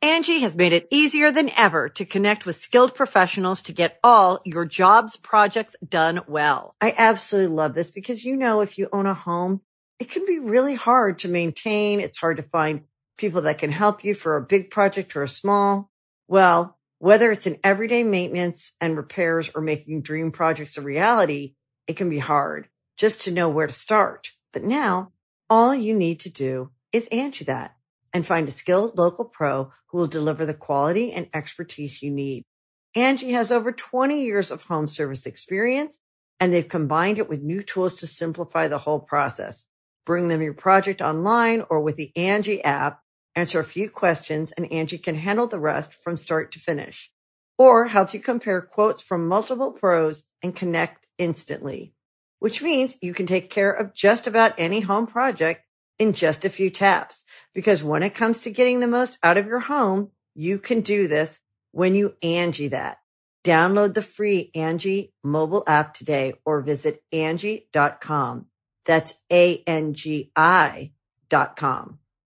Angie has made it easier than ever to connect with skilled professionals to get all your jobs projects done well. I absolutely love this because, if you own a home, it can be really hard to maintain. It's hard to find people that can help you for a big project or a small. Well, whether it's in everyday maintenance and repairs or making dream projects a reality, it can be hard just to know where to start. But now all you need to do is Angie that and find a skilled local pro who will deliver the quality and expertise you need. Angie has over 20 years of home service experience, and they've combined it with new tools to simplify the whole process. Bring them your project online or with the Angie app, answer a few questions, and Angie can handle the rest from start to finish. Or help you compare quotes from multiple pros and connect instantly, which means you can take care of just about any home project in just a few taps. Because when it comes to getting the most out of your home, you can do this when you Angie that. Download the free Angie mobile app today or visit Angie.com. That's ANGI.com.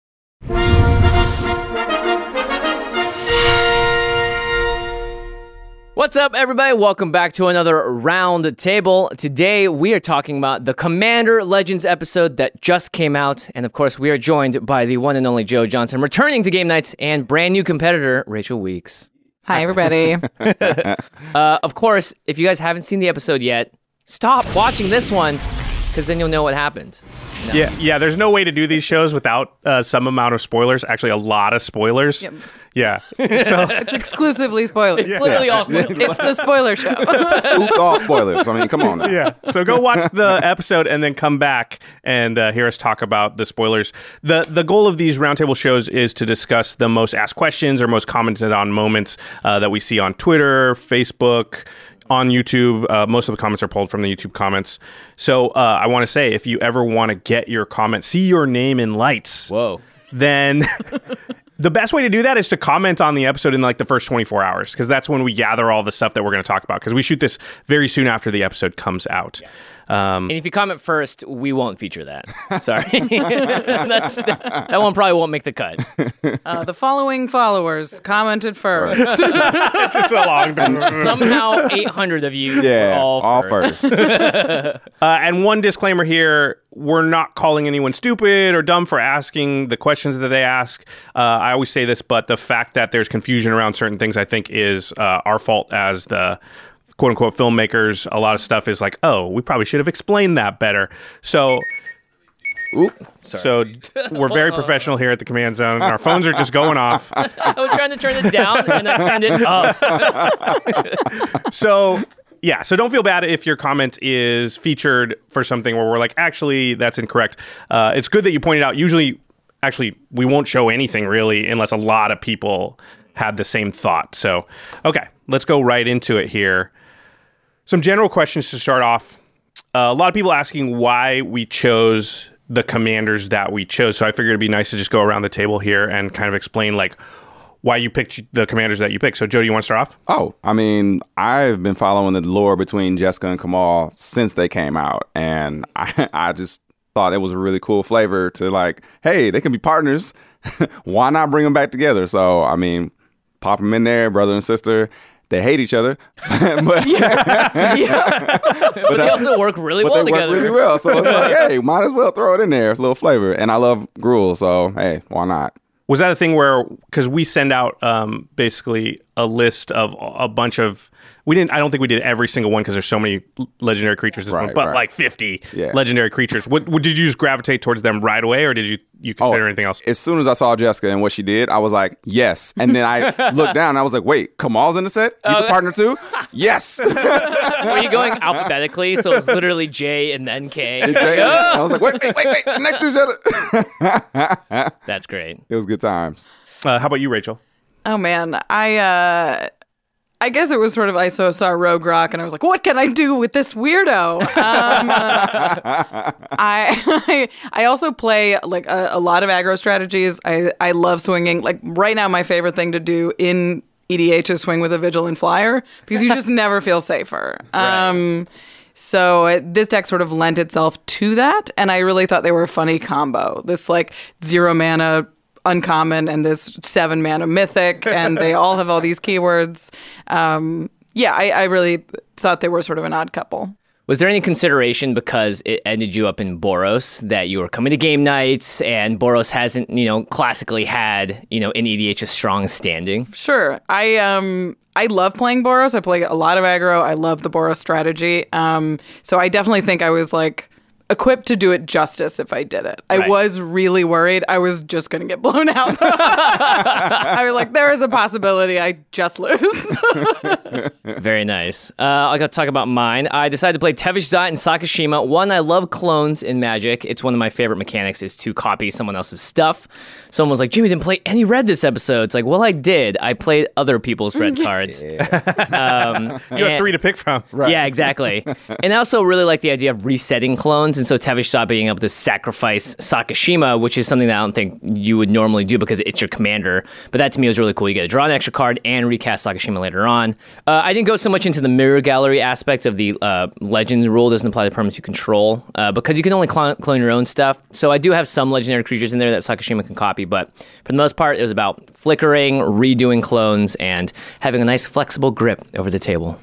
What's up, everybody? Welcome back to another Round Table. Today, we are talking about the Commander Legends episode that just came out. And of course, we are joined by the one and only Joe Johnson, returning to Game Nights, and brand new competitor, Rachel Weeks. Hi, everybody. Of course, if you guys haven't seen the episode yet, stop watching this one, because then you'll know what happened. No. Yeah. There's no way to do these shows without some amount of spoilers. Actually, a lot of spoilers. Yep. Yeah. So it's exclusively spoilers. It's literally all spoilers. It's the spoiler show. Oops, all spoilers. I mean, come on now. Yeah. So go watch the episode and then come back and hear us talk about the spoilers. The goal of these roundtable shows is to discuss the most asked questions or most commented on moments that we see on Twitter, Facebook, on YouTube. Most of the comments are pulled from the YouTube comments. So I want to say, if you ever want to get your comment, see your name in lights. Whoa. Then the best way to do that is to comment on the episode in like the first 24 hours, because that's when we gather all the stuff that we're going to talk about, because we shoot this very soon after the episode comes out. Yeah. And if you comment first, we won't feature that. Sorry. That one probably won't make the cut. The following followers commented first. It's just a long time. Somehow 800 of you were all first. And one disclaimer here, we're not calling anyone stupid or dumb for asking the questions that they ask. I always say this, but the fact that there's confusion around certain things, I think, is our fault as the quote-unquote filmmakers. A lot of stuff is like, oh, we probably should have explained that better. So we're very professional here at the Command Zone. Our phones are just going off. I was trying to turn it down, and I turned it up. So don't feel bad if your comment is featured for something where we're like, actually, that's incorrect. It's good that you pointed out. Usually, actually, we won't show anything really unless a lot of people had the same thought. So, okay, let's go right into it here. Some general questions to start off. A lot of people asking why we chose the commanders that we chose. So I figured it'd be nice to just go around the table here and kind of explain like why you picked the commanders that you picked. So Joe, do you want to start off? Oh, I mean, I've been following the lore between Jessica and Kamal since they came out. And I just thought it was a really cool flavor to like, hey, they can be partners. Why not bring them back together? So, I mean, pop them in there, brother and sister. They hate each other, but but they also work really well together. Work really well, so it's like, hey, might as well throw it in there, a little flavor. And I love Gruul, so hey, why not? Was that a thing where, because we send out basically a list of a bunch of, I don't think we did every single one because there's so many legendary creatures, but like 50 legendary creatures. Did you just gravitate towards them right away, or did you consider anything else? As soon as I saw Jessica and what she did, I was like, yes. And then I looked down and I was like, wait, Kamal's in the set? He's a partner too? Yes. Were you going alphabetically? So it's literally J and then K. I was like, wait, next to each other. That's great. It was good times. How about you, Rachel? Oh, man. I guess it was sort of, I saw Rogue Rock and I was like, what can I do with this weirdo? I also play like a lot of aggro strategies. I love swinging. Like right now, my favorite thing to do in EDH is swing with a Vigilant Flyer because you just never feel safer. Right. So this deck sort of lent itself to that. And I really thought they were a funny combo. This like 0 mana uncommon and this 7 mana mythic, and they all have all these keywords. I really thought they were sort of an odd couple. Was there any consideration because it ended you up in Boros that you were coming to game nights and Boros hasn't, classically had, in EDH a strong standing? Sure. I love playing Boros. I play a lot of aggro. I love the Boros strategy. So I definitely think I was like equipped to do it justice if I did it. I was really worried I was just going to get blown out. I was like, there is a possibility I just lose. Very nice. I got to talk about mine. I decided to play Tevesh Szat and Sakashima. One, I love clones in Magic. It's one of my favorite mechanics is to copy someone else's stuff. Someone was like, Jimmy didn't play any red this episode. It's like, well, I did. I played other people's red cards. You have 3 to pick from. Right. Yeah, exactly. And I also really like the idea of resetting clones. And so Tevesh Szat being able to sacrifice Sakashima, which is something that I don't think you would normally do because it's your commander. But that to me was really cool. You get to draw an extra card and recast Sakashima later on. I didn't go so much into the mirror gallery aspect of the Legends rule. Doesn't apply to permanents you control because you can only clone your own stuff. So I do have some legendary creatures in there that Sakashima can copy. But for the most part, it was about flickering, redoing clones, and having a nice flexible grip over the table.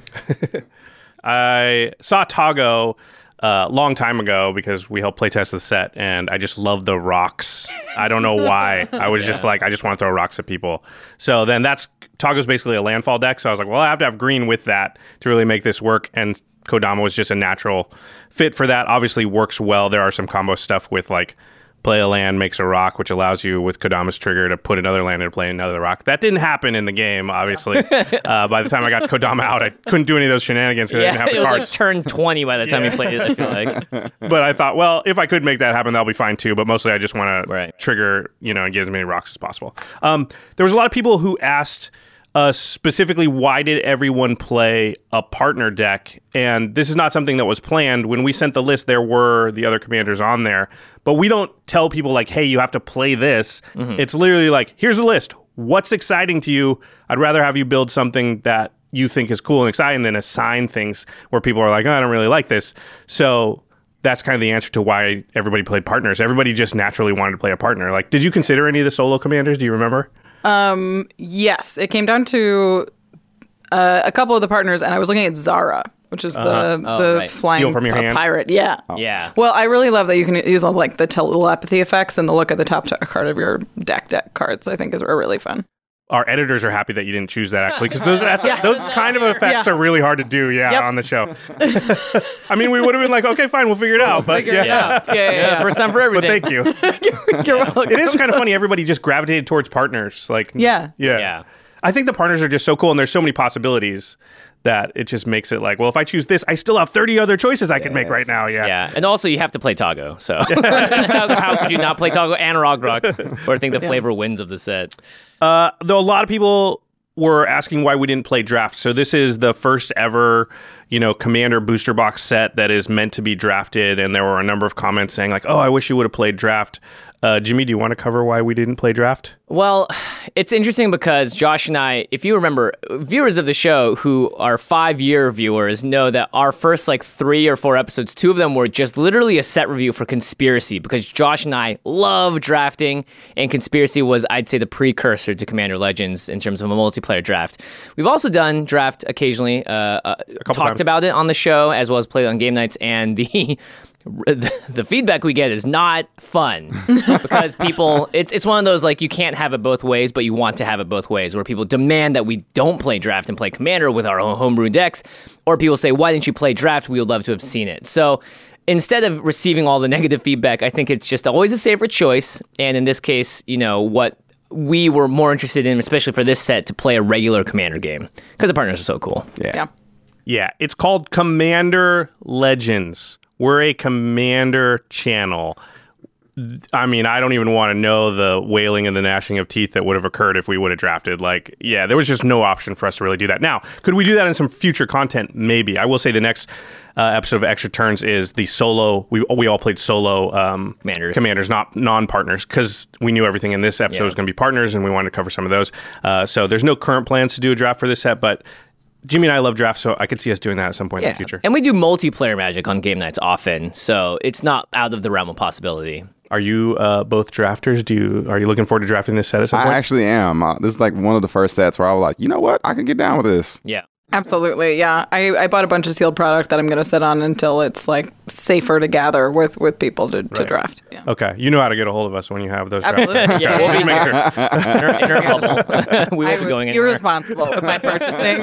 I saw Tago a long time ago because we helped playtest the set, and I just love the rocks. I don't know why. I was just like, I just want to throw rocks at people. So then Tago's basically a landfall deck, so I was like, well, I have to have green with that to really make this work, and Kodama was just a natural fit for that. Obviously works well. There are some combo stuff with like play a land, makes a rock, which allows you with Kodama's trigger to put another land and play another rock. That didn't happen in the game, obviously. By the time I got Kodama out, I couldn't do any of those shenanigans because I didn't have the cards. It was like turn 20 by the time you played it, I feel like. But I thought, well, if I could make that happen, that'll be fine too. But mostly I just want to trigger, and get as many rocks as possible. There was a lot of people who asked specifically, why did everyone play a partner deck? And this is not something that was planned. When we sent the list, there were the other commanders on there. But we don't tell people like, hey, you have to play this. Mm-hmm. It's literally like, here's the list. What's exciting to you? I'd rather have you build something that you think is cool and exciting than assign things where people are like, oh, I don't really like this. So that's kind of the answer to why everybody played partners. Everybody just naturally wanted to play a partner. Like, did you consider any of the solo commanders? Do you remember? Yes, it came down to a couple of the partners, and I was looking at Zara, which is the flying Steal from your hand. pirate. Yeah. Oh. Yeah. Well, I really love that you can use all like the telepathy effects and the look at the top card of your deck cards. I think is really fun. Our editors are happy that you didn't choose that, actually, because those kind of effects are really hard to do, on the show. I mean, we would have been like, okay, fine, we'll figure it out. But Yeah. First time for everything. But thank you. You're welcome. It is kind of funny. Everybody just gravitated towards partners. Like, Yeah. I think the partners are just so cool, and there's so many possibilities that it just makes it like, well, if I choose this, I still have 30 other chois I can make right now. Yeah. And also you have to play Tago. So how could you not play Tago and Ragnarok? Or think the flavor wins of the set? Though a lot of people were asking why we didn't play draft. So this is the first ever, Commander booster box set that is meant to be drafted. And there were a number of comments saying like, oh, I wish you would have played draft. Jimmy, do you want to cover why we didn't play draft? Well, it's interesting because Josh and I, if you remember, viewers of the show who are 5-year viewers know that our first 3 or 4 episodes, 2 of them were just literally a set review for Conspiracy because Josh and I love drafting, and Conspiracy was, I'd say, the precursor to Commander Legends in terms of a multiplayer draft. We've also done draft occasionally, talked about it on the show as well as played on game nights, and the feedback we get is not fun because people, it's one of those you can't have it both ways, but you want to have it both ways, where people demand that we don't play draft and play Commander with our own homebrew decks, or people say, why didn't you play draft? We would love to have seen it. So instead of receiving all the negative feedback, I think it's just always a safer choice. And in this case, what we were more interested in, especially for this set, to play a regular Commander game because the partners are so cool. Yeah. It's called Commander Legends. We're a Commander channel. I mean, I don't even want to know the wailing and the gnashing of teeth that would have occurred if we would have drafted. There was just no option for us to really do that. Now, could we do that in some future content? Maybe. I will say the next episode of Extra Turns is the solo. We all played solo commanders, not non-partners, because we knew everything in this episode was going to be partners, and we wanted to cover some of those. So there's no current plans to do a draft for this set, but Jimmy and I love drafts, so I could see us doing that at some point in the future. And we do multiplayer Magic on game nights often, so it's not out of the realm of possibility. Are you both drafters? Are you looking forward to drafting this set at some point? I actually am. This is like one of the first sets where I was like, you know what? I can get down with this. Yeah. Absolutely, yeah. I bought a bunch of sealed product that I'm going to sit on until it's like safer to gather with people to draft. Yeah. Okay, you know how to get a hold of us when you have those drafts. Absolutely. Yeah, we'll be Make sure. in our bubble. We won't be going anywhere. Irresponsible with my purchasing.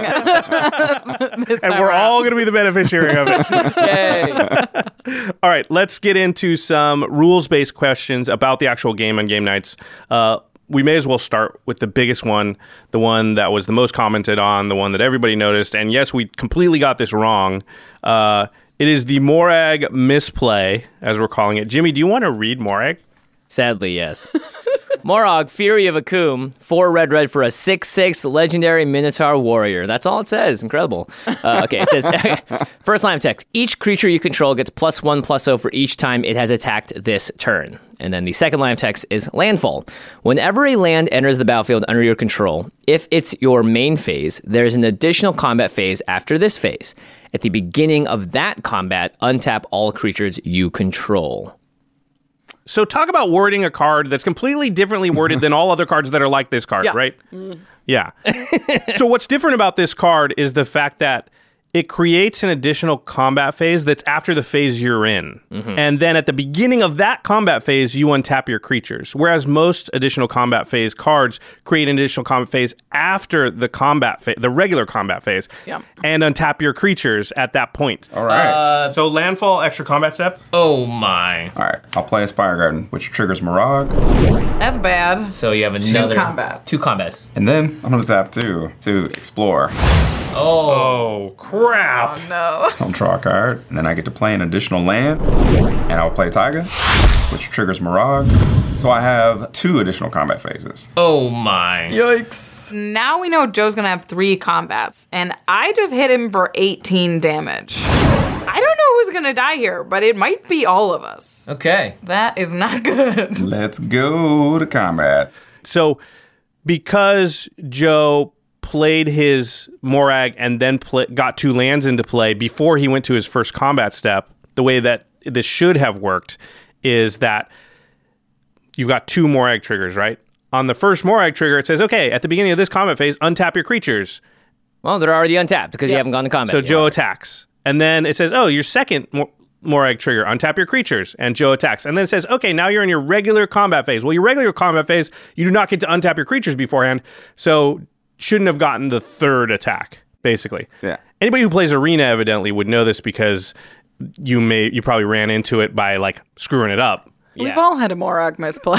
And we're all going to be the beneficiary of it. Yay. All right, let's get into some rules-based questions about the actual game on game nights. We may as well start with the biggest one, the one that was the most commented on, the one that everybody noticed. And yes, we completely got this wrong. It is the Morag misplay, as we're calling it. Jimmy, do you want to read Morag? Sadly, yes. Morag, Fury of Akum, 4 red for a 6/6 legendary Minotaur warrior. That's all it says. Incredible. Okay, it says, first line of text, each creature you control gets +1/+0 for each time it has attacked this turn. And then the second line of text is landfall. Whenever a land enters the battlefield under your control, if it's your main phase, there's an additional combat phase after this phase. At the beginning of that combat, untap all creatures you control. So talk about wording a card that's completely differently worded than all other cards that are like this card, right? Yeah. So what's different about this card is the fact that it creates an additional combat phase that's after the phase you're in. And then at the beginning of that combat phase, you untap your creatures. Whereas most additional combat phase cards create an additional combat phase after the combat the regular combat phase, and untap your creatures at that point. All right. So landfall, extra combat steps? Oh my. All right. I'll play Spire Garden, which triggers Mirage. That's bad. So you have another... Two Two combats. And then I'm going to tap 2 to explore. Oh, crap. Oh, no. I'll draw a card, and then I get to play an additional land, and I'll play Taiga, which triggers Mirage. So I have 2 additional combat phases. Oh my. Yikes. Now we know Joe's going to have 3 combats, and I just hit him for 18 damage. I don't know who's going to die here, but it might be all of us. Okay. That is not good. Let's go to combat. So because Joe played his Morag and then got 2 lands into play before he went to his first combat step, the way that this should have worked is that you've got 2 Morag triggers, right? On the first Morag trigger, it says, okay, at the beginning of this combat phase, untap your creatures. Well, they're already untapped because you haven't gone to combat So yet. Joe attacks. And then it says, oh, your second Morag trigger, untap your creatures, and Joe attacks. And then it says, okay, now you're in your regular combat phase. Well, your regular combat phase, you do not get to untap your creatures beforehand, so shouldn't have gotten the 3rd attack, basically. Yeah. Anybody who plays Arena evidently would know this because you probably ran into it by like screwing it up. We've all had a Morag misplay.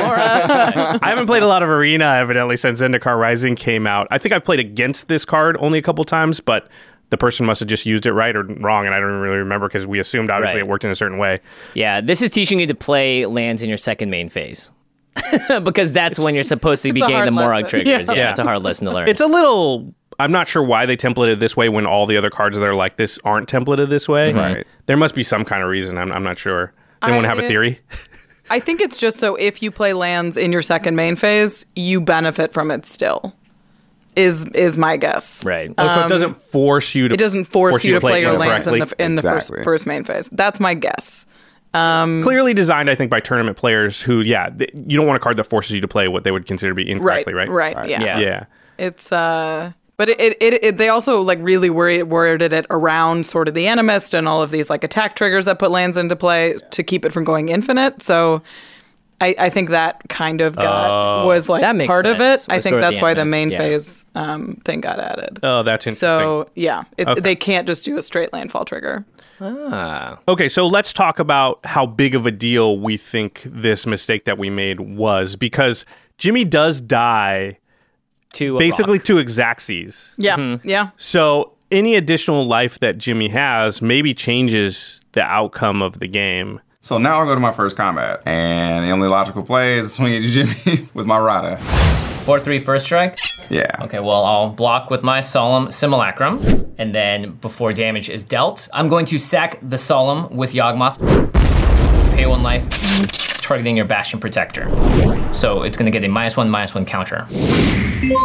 I haven't played a lot of Arena evidently since Zendikar Rising came out. I think I've played against this card only a couple times, but the person must have just used it right or wrong, and I don't really remember because we assumed obviously it worked in a certain way. Yeah, this is teaching you to play lands in your second main phase. Because that's when you're supposed to be getting the Morag triggers. Yeah, it's a hard lesson to learn. It's a little... I'm not sure why they templated this way when all the other cards that are like this aren't templated this way. Right. There must be some kind of reason. I'm not sure. Anyone have a theory? I think it's just so if you play lands in your second main phase, you benefit from it still. Is my guess. Right. Oh, so it doesn't force you to... It doesn't force you to play your lands in the Exactly. first main phase. That's my guess. Clearly designed, I think, by tournament players who, you don't want a card that forces you to play what they would consider to be incorrectly, right? Right. Yeah. Yeah. It's but it they also like really worded it around sort of the Animist and all of these like attack triggers that put lands into play to keep it from going infinite. So I think that kind of was like part of it. I think that's why the main phase thing got added. Oh, that's interesting. So yeah, they can't just do a straight landfall trigger. Okay, so let's talk about how big of a deal we think this mistake that we made was, because Jimmy does die basically to Xaxes. Yeah, yeah. So any additional life that Jimmy has maybe changes the outcome of the game. So now I'll go to my first combat. And the only logical play is swing at you, Jimmy, with my Rada. 4/3 first strike? Yeah. Okay, well, I'll block with my Solemn Simulacrum. And then before damage is dealt, I'm going to sack the Solemn with Yawgmoth. Pay 1 life, targeting your Bastion Protector. So it's going to get a -1/-1 counter.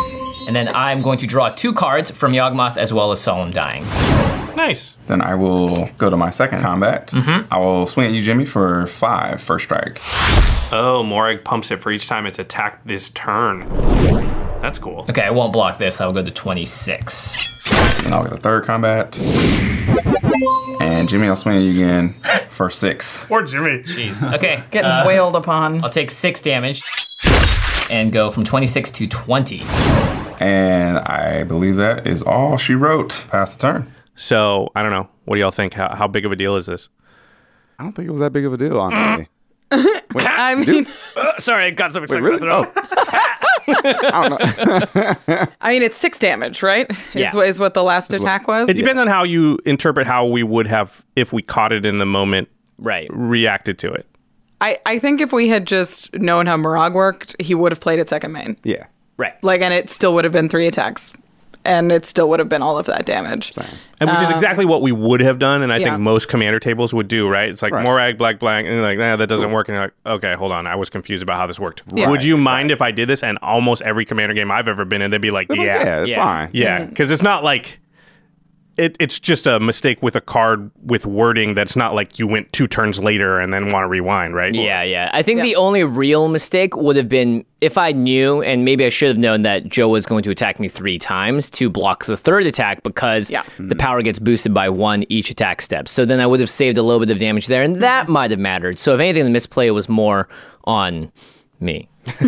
And then I'm going to draw 2 cards from Yawgmoth as well as Solemn Dying. Nice. Then I will go to my second combat. I will swing at you, Jimmy, for 5 first strike. Oh, Morag pumps it for each time it's attacked this turn. That's cool. Okay, I won't block this. I'll go to 26. And I'll get a third combat. And Jimmy, I'll swing at you again for 6. Poor Jimmy. Jeez. Okay. Getting wailed upon. I'll take 6 damage and go from 26 to 20. And I believe that is all she wrote past the turn. So, I don't know. What do y'all think? How big of a deal is this? I don't think it was that big of a deal, honestly. I mean, Sorry, I got so excited. Really? Oh. I don't know. I mean, it's 6 damage, right? Yeah. Is what the last attack was. It depends on how you interpret how we would have, if we caught it in the moment, Right. reacted to it. I think if we had just known how Murag worked, he would have played at second main. Yeah. Right. Like, and it still would have been 3 attacks. And it still would have been all of that damage. And which is exactly what we would have done, and I yeah. think most commander tables would do, right? It's like Right. Morag, black, and you're like, nah, that doesn't work. And you're like, okay, hold on, I was confused about how this worked. Yeah. Would you mind if I did this? And almost every commander game I've ever been in, they'd be like, Yeah, it's Yeah. fine. yeah, because it's not like it's just a mistake with a card with wording that's not like you went 2 turns later and then want to rewind, right? Yeah. I think Yeah. the only real mistake would have been if I knew, and maybe I should have known that Joe was going to attack me 3 times to block the third attack because Yeah. the power gets boosted by 1 each attack step. So then I would have saved a little bit of damage there, and that might have mattered. So if anything, the misplay was more on me.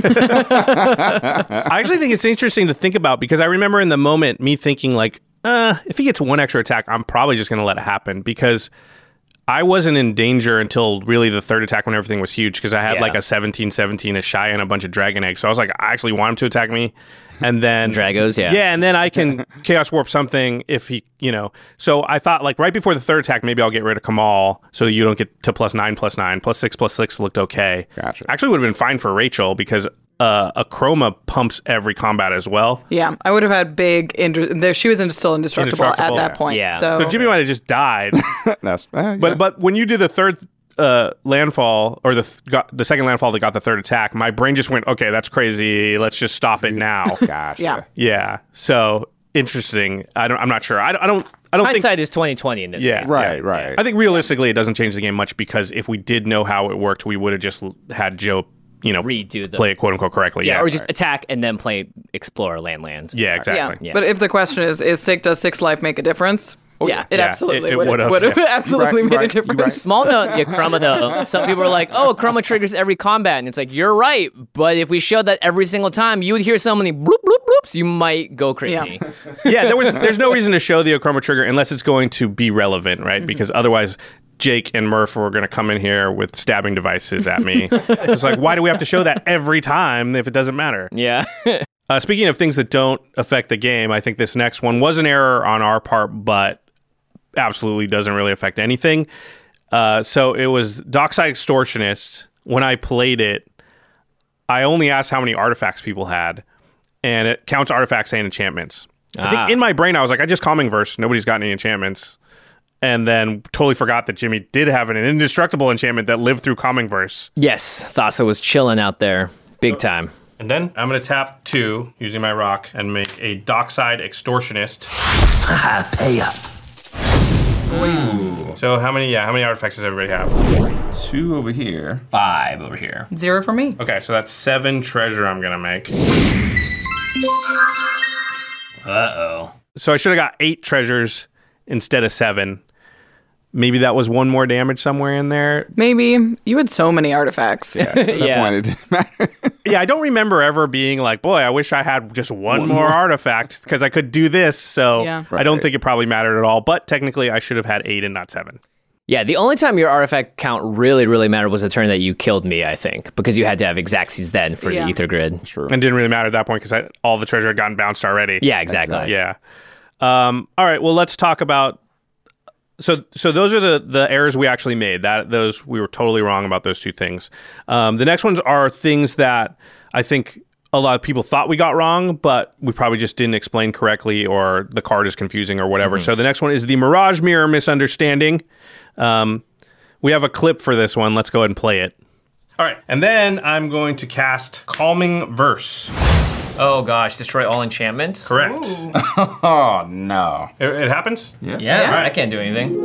I actually think it's interesting to think about because I remember in the moment me thinking like, if he gets 1 extra attack, I'm probably just going to let it happen because I wasn't in danger until really the third attack when everything was huge because I had Yeah. like a 17-17, a Shy, and a bunch of Dragon Eggs. So I was like, I actually want him to attack me. And then... Some Dragos, yeah. Yeah, and then I can Chaos Warp something if he, So I thought like right before the third attack, maybe I'll get rid of Kamal so you don't get to +9, +9. +6 looked okay. Gotcha. Actually would have been fine for Rachel because... a Chroma pumps every combat as well. Yeah, I would have had big... she was still indestructible at Indestructible. that point. Yeah. So, So Jimmy might have just died. That's But when you do the third landfall or the second landfall that got the third attack, my brain just went, okay, that's crazy. Let's just stop it now. Gotcha. Yeah. Yeah. So interesting. I'm not sure. I don't think. Hindsight is 20/20 in this Yeah. case. Right. I think realistically, it doesn't change the game much because if we did know how it worked, we would have just had Joe, Redo the play it quote unquote correctly. Yeah, Yeah. or just attack and then play Explore land. Yeah. yeah. Exactly. But if the question is does 6 life make a difference? It Yeah, absolutely it would have would've, yeah. absolutely You're made a right, you're difference. right. Small note, Chroma though. Some people are like, "Oh, Chroma triggers every combat," and it's like you're right. But if we showed that every single time, you would hear so many bloop bloop bloops, you might go crazy. Yeah. Yeah, there's no reason to show the Ochroma trigger unless it's going to be relevant, right? Because otherwise Jake and Murph were going to come in here with stabbing devices at me. It's like, why do we have to show that every time if it doesn't matter? Yeah. Speaking of things that don't affect the game, I think this next one was an error on our part, but absolutely doesn't really affect anything. So it was Dockside Extortionist. When I played it, I only asked how many artifacts people had, and it counts artifacts and enchantments. I think in my brain, I was like, I just Calming Verse. Nobody's got any enchantments. And then totally forgot that Jimmy did have an indestructible enchantment that lived through Calming Verse. Yes, Thassa was chilling out there, big time. And then I'm going to tap 2 using my rock and make a Dockside Extortionist. Pay up. So how many artifacts does everybody have? 2 over here. 5 over here. 0 for me. Okay, so that's 7 treasure I'm going to make. Uh-oh. So I should have got 8 treasures instead of 7. Maybe that was 1 more damage somewhere in there. Maybe. You had so many artifacts. At that Yeah. point, it didn't matter. Yeah, I don't remember ever being like, boy, I wish I had just one more artifact because I could do this. So Yeah. I don't Right. think it probably mattered at all. But technically, I should have had 8 and not 7. Yeah, the only time your artifact count really, really mattered was the turn that you killed me, I think, because you had to have Exaxes then for Yeah. the Ether Grid. True. And didn't really matter at that point because all the treasure had gotten bounced already. Yeah, exactly. Yeah. All right. Well, let's talk about. So those are the errors we actually made. Those we were totally wrong about those 2 things. The next ones are things that I think a lot of people thought we got wrong, but we probably just didn't explain correctly, or the card is confusing, or whatever. So the next one is the Mirage Mirror misunderstanding. We have a clip for this one. Let's go ahead and play it. All right, and then I'm going to cast Calming Verse. Oh gosh, destroy all enchantment. Correct. Oh, no. It happens? Yeah, I can't do anything.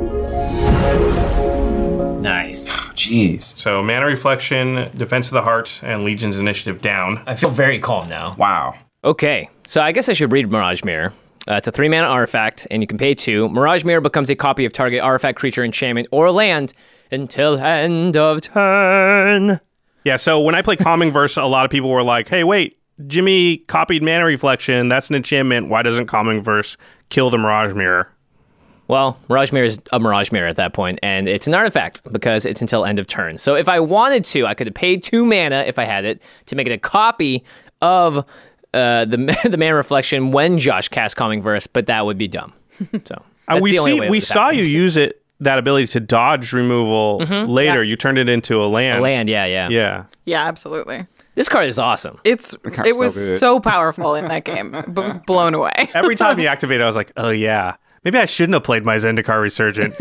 Nice. Jeez. So Mana Reflection, Defense of the Heart, and Legion's Initiative down. I feel very calm now. Wow. Okay, so I guess I should read Mirage Mirror. It's a 3-mana artifact, and you can pay 2. Mirage Mirror becomes a copy of target artifact, creature, enchantment, or land until end of turn. Yeah, so when I play Calming Verse, a lot of people were like, hey, wait, Jimmy copied Mana Reflection. That's an enchantment. Why doesn't Calming Verse kill the Mirage Mirror? Well, Mirage Mirror is a Mirage Mirror at that point, and it's an artifact because it's until end of turn. So if I wanted to, I could have paid 2 mana if I had it to make it a copy of the Mana Reflection when Josh cast Calming Verse, but that would be dumb. So we saw you use it, that ability to dodge removal later. You turned it into a land. A land, yeah. Yeah, absolutely. This card is awesome. It was so good. so powerful in that game. Blown away. Every time you activate it, I was like, oh yeah. Maybe I shouldn't have played my Zendikar Resurgent.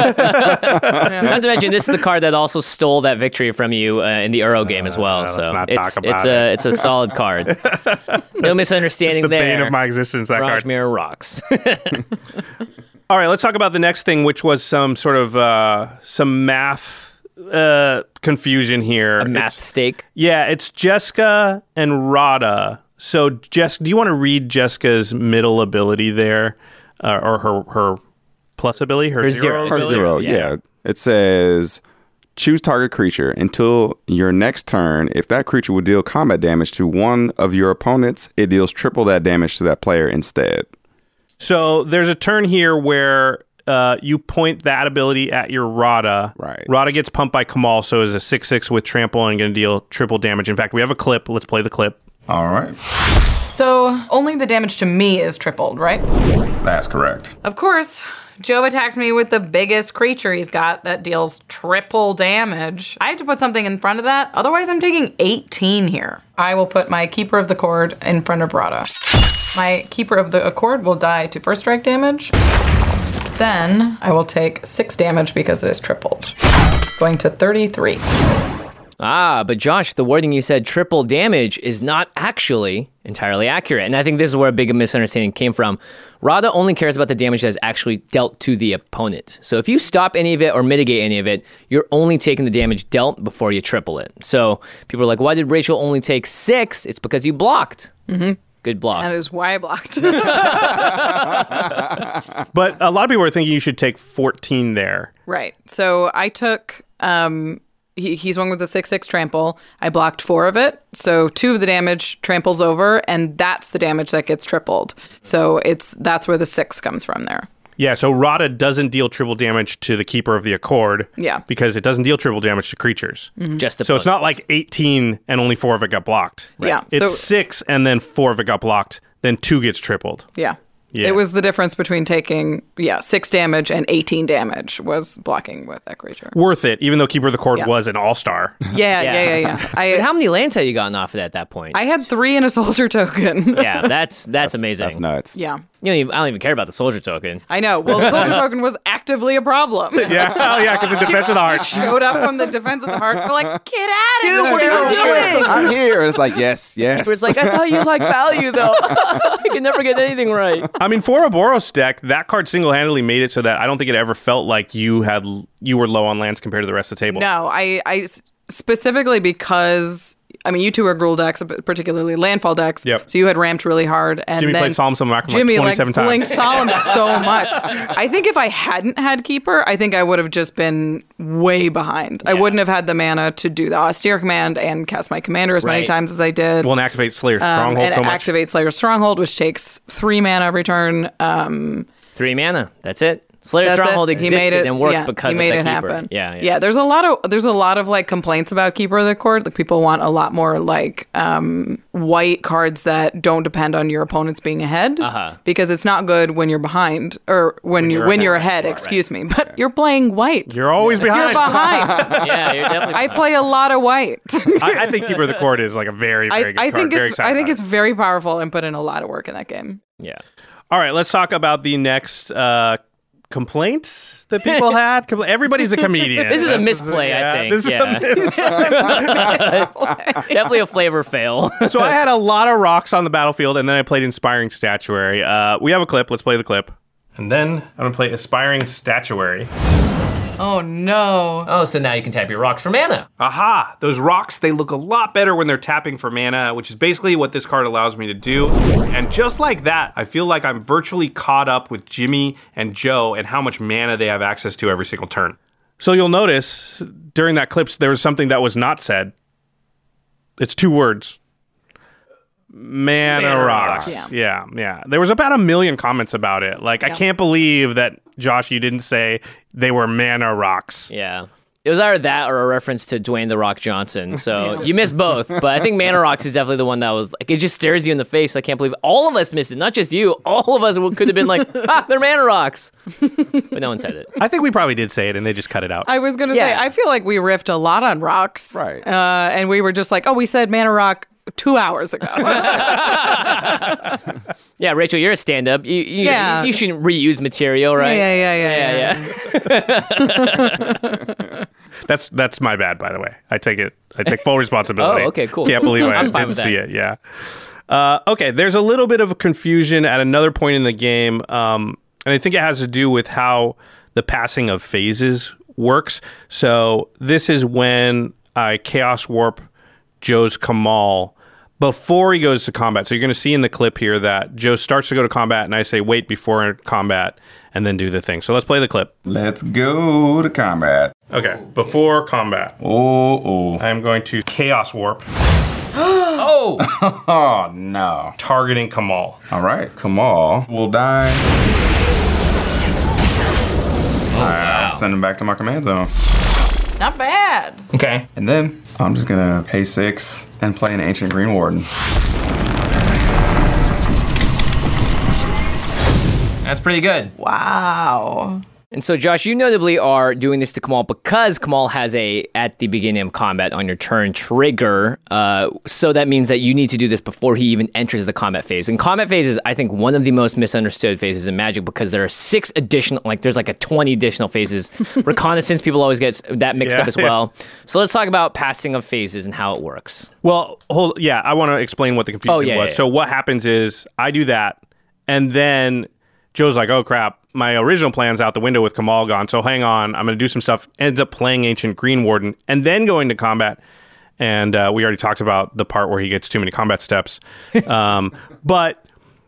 Not to mention, this is the card that also stole that victory from you in the Euro game as well. let's So not talk about it's a solid card. No misunderstanding the there. bane of my existence, that Mirage card. Mirror rocks. All right, let's talk about the next thing, which was some sort of some math confusion here. A math stake. Yeah, it's Jeska and Rada. So, Jess, do you want to read Jeska's middle ability there? Or her plus ability? Her zero? Her ability? 0, yeah. It says, choose target creature. Until your next turn, if that creature would deal combat damage to one of your opponents, it deals triple that damage to that player instead. So there's a turn here where you point that ability at your Rada. Right. Rada gets pumped by Kamal, so is a 6/6 with trample and going to deal triple damage. In fact, we have a clip. Let's play the clip. All right. So only the damage to me is tripled, right? That's correct. Of course. Joe attacks me with the biggest creature he's got that deals triple damage. I have to put something in front of that. Otherwise, I'm taking 18 here. I will put my Keeper of the Cord in front of Rada. My Keeper of the Accord will die to first strike damage. Then I will take 6 damage because it is tripled. Going to 33. But Josh, the wording you said, triple damage, is not actually entirely accurate. And I think this is where a big misunderstanding came from. Rada only cares about the damage that is actually dealt to the opponent. So if you stop any of it or mitigate any of it, you're only taking the damage dealt before you triple it. So people are like, why did Rachel only take 6? It's because you blocked. Mm-hmm. Good block. That is why I blocked. But a lot of people are thinking you should take 14 there. Right. So I took... He swung with a 6/6 trample. I blocked 4 of it. So 2 of the damage tramples over, and that's the damage that gets tripled. So that's where the 6 comes from there. Yeah, so Rada doesn't deal triple damage to the Keeper of the Accord. Yeah. Because it doesn't deal triple damage to creatures. Mm-hmm. Just the So it's not like 18 and only 4 of it got blocked. Right. Yeah, It's so- 6 and then 4 of it got blocked, then 2 gets tripled. Yeah. Yeah. It was the difference between taking 6 damage and 18 damage was blocking with that creature. Worth it, even though Keeper of the Cord Yeah. was an all-star. Yeah. But how many lands had you gotten off of it at that point? I had 3 in a soldier token. Yeah, that's amazing. That's nuts. Yeah. I don't even care about the soldier token. I know. Well, the soldier token was actively a problem. Yeah, oh yeah, because in Defense of the Heart. Showed up from the defense of the heart. We're like, get out of here. What are you doing? I'm here. And it's like, yes. It's like, I thought you liked value, though. I can never get anything right. I mean, for a Boros deck, that card single-handedly made it so that I don't think it ever felt like you were low on lands compared to the rest of the table. No, I specifically because... I mean, you two are Gruul decks, particularly landfall decks. Yep. So you had ramped really hard, and Jimmy then played Solemn Simulacrum Jimmy like 27 times. playing Solemn so much. I think if I hadn't had Keeper, I think I would have just been way behind. I wouldn't have had the mana to do the Austere Command and cast my Commander as many Right. times as I did. Well, and activate Slayer's Stronghold and so much. activate Slayer's Stronghold, which takes 3 mana every turn. 3 mana. That's it. Slayer That's Stronghold it. existed and worked because he made of it the Keeper. happen. Yeah. There's a lot of like complaints about Keeper of the Cord. Like people want a lot more like white cards that don't depend on your opponents being ahead, because it's not good when you're behind or when you're ahead. Excuse me, but you're playing white. You're always behind. You're behind. Yeah, you're definitely. I play a lot of white. I think Keeper of the Cord is like a very, very good I card. think Very it's excited about it's it. very powerful and put in a lot of work in that game. Yeah. All right, let's talk about the next complaints that people had. Everybody's a comedian. This is a misplay, I think. This is Definitely a flavor fail. So I had a lot of rocks on the battlefield, and then I played Inspiring Statuary. We have a clip. Let's play the clip. And then I'm going to play Aspiring Statuary. Oh, no. Oh, so now you can tap your rocks for mana. Aha! Those rocks, they look a lot better when they're tapping for mana, which is basically what this card allows me to do. And just like that, I feel like I'm virtually caught up with Jimmy and Joe and how much mana they have access to every single turn. So you'll notice during that clip, there was something that was not said. It's 2 words. Mana rocks. Yeah. There was about 1 million comments about it. Like, I can't believe that, Josh, you didn't say they were mana rocks. Yeah. It was either that or a reference to Dwayne "The Rock" Johnson. So you missed both. But I think Mana Rocks is definitely the one that was like, it just stares you in the face. I can't believe all of us missed it. Not just you. All of us could have been like, they're Mana Rocks. But no one said it. I think we probably did say it and they just cut it out. I was going to say, I feel like we riffed a lot on rocks. Right. And we were just like, we said Mana Rock 2 hours ago. Yeah, Rachel, you're a stand-up. You shouldn't reuse material, right? Yeah. That's my bad, by the way. I take full responsibility. Oh, okay, cool. Can't believe I I'm fine didn't with see that. it. Yeah. Okay, there's a little bit of confusion at another point in the game, and I think it has to do with how the passing of phases works. So this is when I Chaos Warp Joe's Kamahl before he goes to combat. So you're going to see in the clip here that Joe starts to go to combat, and I say wait before combat, and then do the thing. So let's play the clip. Let's go to combat. Okay, before combat. Oh. I'm going to Chaos Warp, Oh! Oh, no. targeting Kamahl. All right. Kamahl will die. I'll send him back to my command zone. Not bad. Okay. And then I'm just going to pay 6 and play an Ancient Green Warden. That's pretty good. Wow. And so, Josh, you notably are doing this to Kamahl because Kamahl has a, at the beginning of combat on your turn, trigger. So that means that you need to do this before he even enters the combat phase. And combat phase is, I think, one of the most misunderstood phases in Magic because there are 6 additional, there's 20 additional phases. Reconnaissance, people always get that mixed up as well. So let's talk about passing of phases and how it works. Well, I want to explain what the confusion was. So what happens is I do that, and then Joe's like, oh, crap. My original plan's out the window with Kamahl gone, so hang on. I'm going to do some stuff. Ends up playing Ancient Green Warden and then going to combat. And we already talked about the part where he gets too many combat steps. But,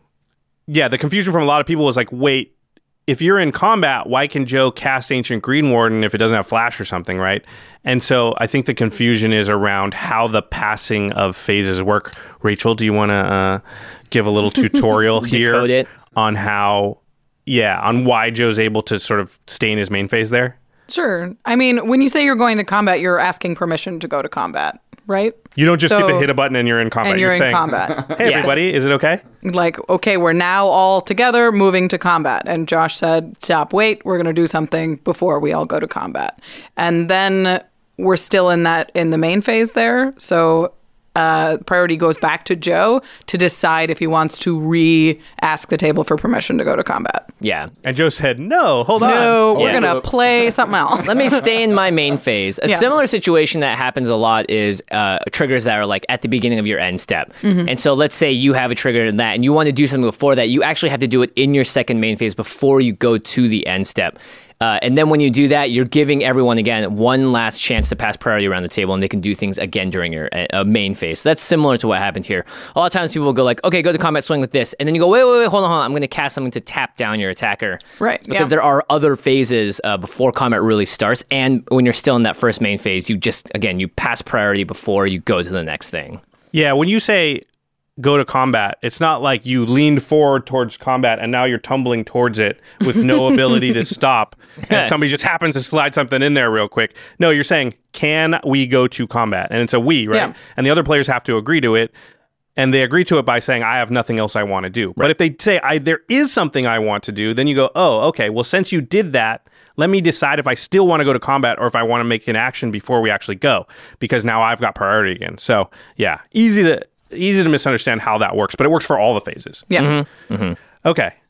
yeah, the confusion from a lot of people was like, wait, if you're in combat, why can Joe cast Ancient Green Warden if it doesn't have flash or something, right? And so I think the confusion is around how the passing of phases work. Rachel, do you want to give a little tutorial here Decode it. on how... Yeah, on why Joe's able to sort of stay in his main phase there? Sure. I mean, when you say you're going to combat, you're asking permission to go to combat, right? You don't just get to hit a button and you're in combat. And you're in saying, combat. hey, everybody, is it okay? Like, okay, we're now all together moving to combat. And Josh said, stop, wait, we're going to do something before we all go to combat. And then we're still in the main phase there. So priority goes back to Joe to decide if he wants to re-ask the table for permission to go to combat. Yeah. And Joe said, no, hold on. No, we're Yeah. going to play something else. Let me stay in my main phase. A Yeah. similar situation that happens a lot is triggers that are at the beginning of your end step. Mm-hmm. And so let's say you have a trigger in that and you want to do something before that. You actually have to do it in your second main phase before you go to the end step. And then when you do that, you're giving everyone, again, one last chance to pass priority around the table, and they can do things again during your main phase. So that's similar to what happened here. A lot of times people will go like, okay, go to combat swing with this. And then you go, wait, hold on. I'm going to cast something to tap down your attacker. Right, It's because there are other phases before combat really starts. And when you're still in that first main phase, you just, again, you pass priority before you go to the next thing. Yeah, when you say go to combat, it's not like you leaned forward towards combat and now you're tumbling towards it with no ability to stop. And somebody just happens to slide something in there real quick. No, you're saying, can we go to combat? And it's a we, right? Yeah. And the other players have to agree to it. And they agree to it by saying, I have nothing else I want to do. Right. But if they say, there is something I want to do, then you go, oh, okay, well, since you did that, let me decide if I still want to go to combat or if I want to make an action before we actually go, because now I've got priority again. So, yeah, easy to misunderstand how that works, but it works for all the phases. Yeah. Mm-hmm. Okay.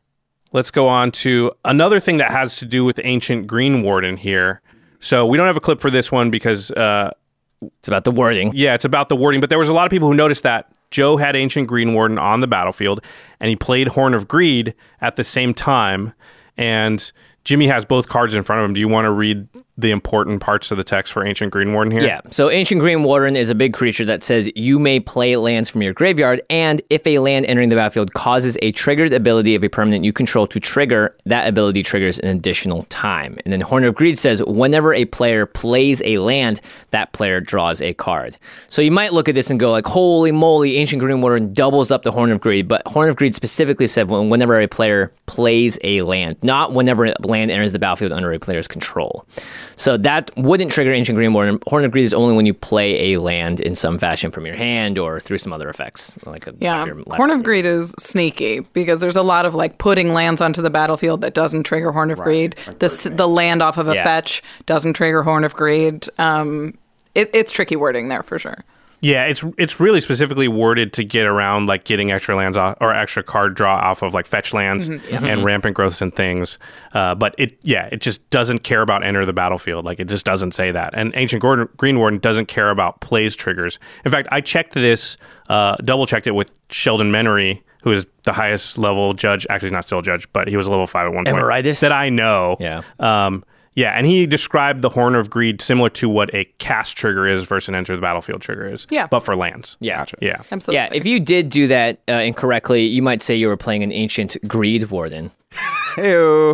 let's go on to another thing that has to do with Ancient Green Warden here. So we don't have a clip for this one because... it's about the wording. Yeah, it's about the wording. But there was a lot of people who noticed that Joe had Ancient Green Warden on the battlefield, and he played Horn of Greed at the same time. And Jimmy has both cards in front of him. Do you want to read the important parts of the text for Ancient Green Warden here? Yeah. So Ancient Green Warden is a big creature that says you may play lands from your graveyard, and if a land entering the battlefield causes a triggered ability of a permanent you control to trigger, that ability triggers an additional time. And then Horn of Greed says whenever a player plays a land, that player draws a card. So you might look at this and go like, holy moly, Ancient Green Warden doubles up the Horn of Greed. But Horn of Greed specifically said whenever a player plays a land, not whenever a land enters the battlefield under a player's control. So that wouldn't trigger Ancient Green Warden. Horn of Greed is only when you play a land in some fashion from your hand or through some other effects. Horn of Greed is sneaky because there's a lot of like putting lands onto the battlefield that doesn't trigger Horn of Greed. The land off of a fetch doesn't trigger Horn of Greed. It's tricky wording there for sure. Yeah, it's really specifically worded to get around like getting extra lands off, or extra card draw off of like fetch lands and rampant growths and things. But it just doesn't care about enter the battlefield. Like it just doesn't say that. And Ancient Green Warden doesn't care about plays triggers. In fact, I checked this, double checked it with Sheldon Menery, who is the highest level judge. Actually, not still a judge, but he was a level 5 at one point. Emeritus? That I know. Yeah. Yeah, and he described the Horn of Greed similar to what a cast trigger is versus an enter the battlefield trigger is. Yeah. But for lands. Yeah. Gotcha. Yeah. Absolutely. Yeah, if you did do that incorrectly, you might say you were playing an Ancient Greed Warden. Heyo.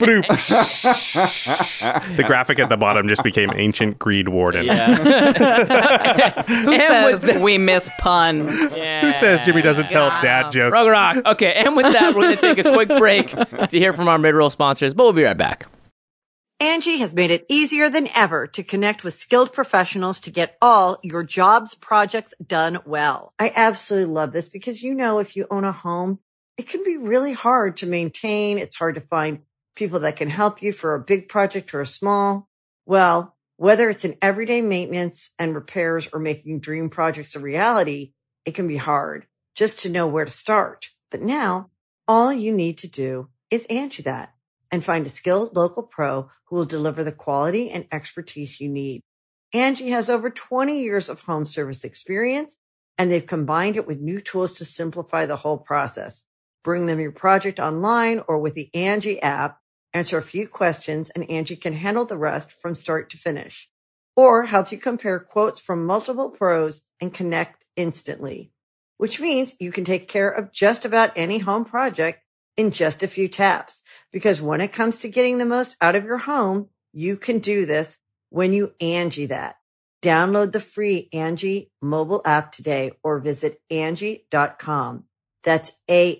The graphic at the bottom just became Ancient Greed Warden. Yeah. Who says we miss puns? Who says Jimmy doesn't tell dad jokes? Rug Rock. Okay, and with that, we're going to take a quick break to hear from our mid-roll sponsors, but we'll be right back. Angie has made it easier than ever to connect with skilled professionals to get all your jobs projects done well. I absolutely love this because, if you own a home, it can be really hard to maintain. It's hard to find people that can help you for a big project or a small. Well, whether it's in everyday maintenance and repairs or making dream projects a reality, it can be hard just to know where to start. But now all you need to do is Angie that and find a skilled local pro who will deliver the quality and expertise you need. Angie has over 20 years of home service experience, and they've combined it with new tools to simplify the whole process. Bring them your project online or with the Angie app, answer a few questions, and Angie can handle the rest from start to finish. Or help you compare quotes from multiple pros and connect instantly, which means you can take care of just about any home project in just a few taps. Because when it comes to getting the most out of your home, you can do this when you Angie that. Download the free Angie mobile app today or visit Angie.com. That's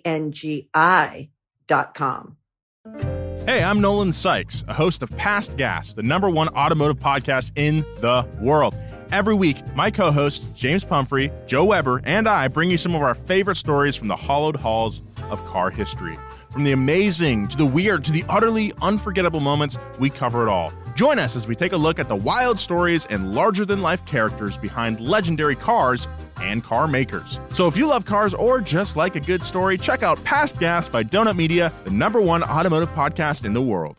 ANGI.com. Hey, I'm Nolan Sykes, a host of Past Gas, the #1 automotive podcast in the world. Every week, my co-hosts, James Pumphrey, Joe Weber, and I bring you some of our favorite stories from the hallowed halls of car history. From the amazing to the weird to the utterly unforgettable moments, we cover it all. Join us as we take a look at the wild stories and larger-than-life characters behind legendary cars and car makers. So if you love cars or just like a good story, check out Past Gas by Donut Media, the #1 automotive podcast in the world.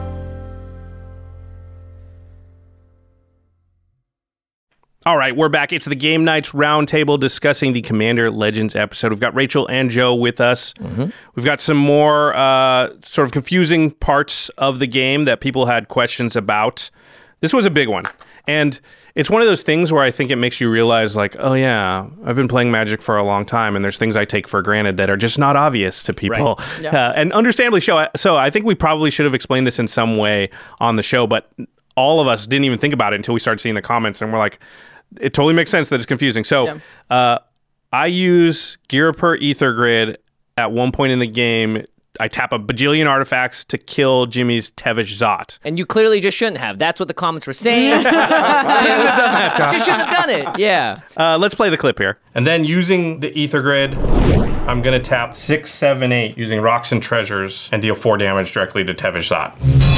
All right, we're back. It's the Game Nights Roundtable discussing the Commander Legends episode. We've got Rachel and Joe with us. Mm-hmm. We've got some more sort of confusing parts of the game that people had questions about. This was a big one. And it's one of those things where I think it makes you realize, like, oh, yeah, I've been playing Magic for a long time, and there's things I take for granted that are just not obvious to people. Right. Yeah. And understandably so. I think we probably should have explained this in some way on the show, but all of us didn't even think about it until we started seeing the comments, and we're like, it totally makes sense that it's confusing. So I use Ghirapur Aether Grid at one point in the game. I tap a bajillion artifacts to kill Jimmy's Tevesh Zot. And you clearly just shouldn't have. That's what the comments were saying. You shouldn't have done that, Josh. You shouldn't have done it. Yeah. Let's play the clip here. And then using the Aether Grid, I'm going to tap 6, 7, 8 using Rocks and Treasures and deal 4 damage directly to Tevesh Zot.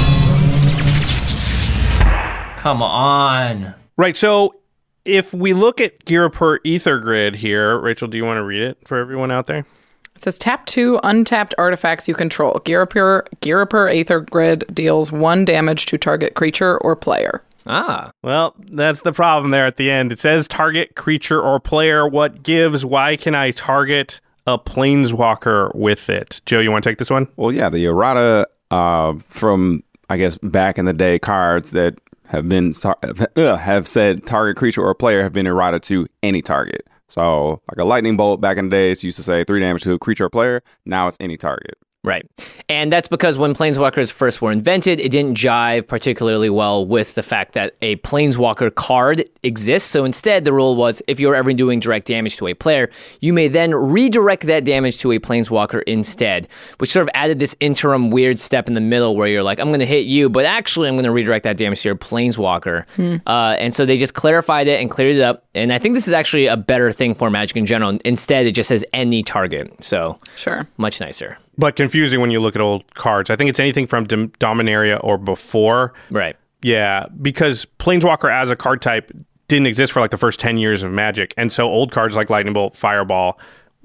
Come on. Right, so if we look at Ghirapur Aether Grid here, Rachel, do you want to read it for everyone out there? It says tap 2 untapped artifacts you control. Ghirapur Aether Grid deals 1 damage to target creature or player. Ah. Well, that's the problem there at the end. It says target creature or player. What gives? Why can I target a planeswalker with it? Joe, you want to take this one? Well, yeah, the errata from, I guess, back in the day cards that have said target creature or player have been errata to any target. So like a lightning bolt back in the days used to say 3 damage to a creature or player. Now it's any target. Right. And that's because when Planeswalkers first were invented, it didn't jive particularly well with the fact that a Planeswalker card exists. So instead, the rule was if you're ever doing direct damage to a player, you may then redirect that damage to a Planeswalker instead, which sort of added this interim weird step in the middle where you're like, I'm going to hit you, but actually I'm going to redirect that damage to your Planeswalker. And so they just clarified it and cleared it up. And I think this is actually a better thing for Magic in general. Instead, it just says any target. So sure, much nicer. But confusing when you look at old cards. I think it's anything from Dominaria or before. Right. Yeah, because Planeswalker as a card type didn't exist for like the first 10 years of Magic. And so old cards like Lightning Bolt, Fireball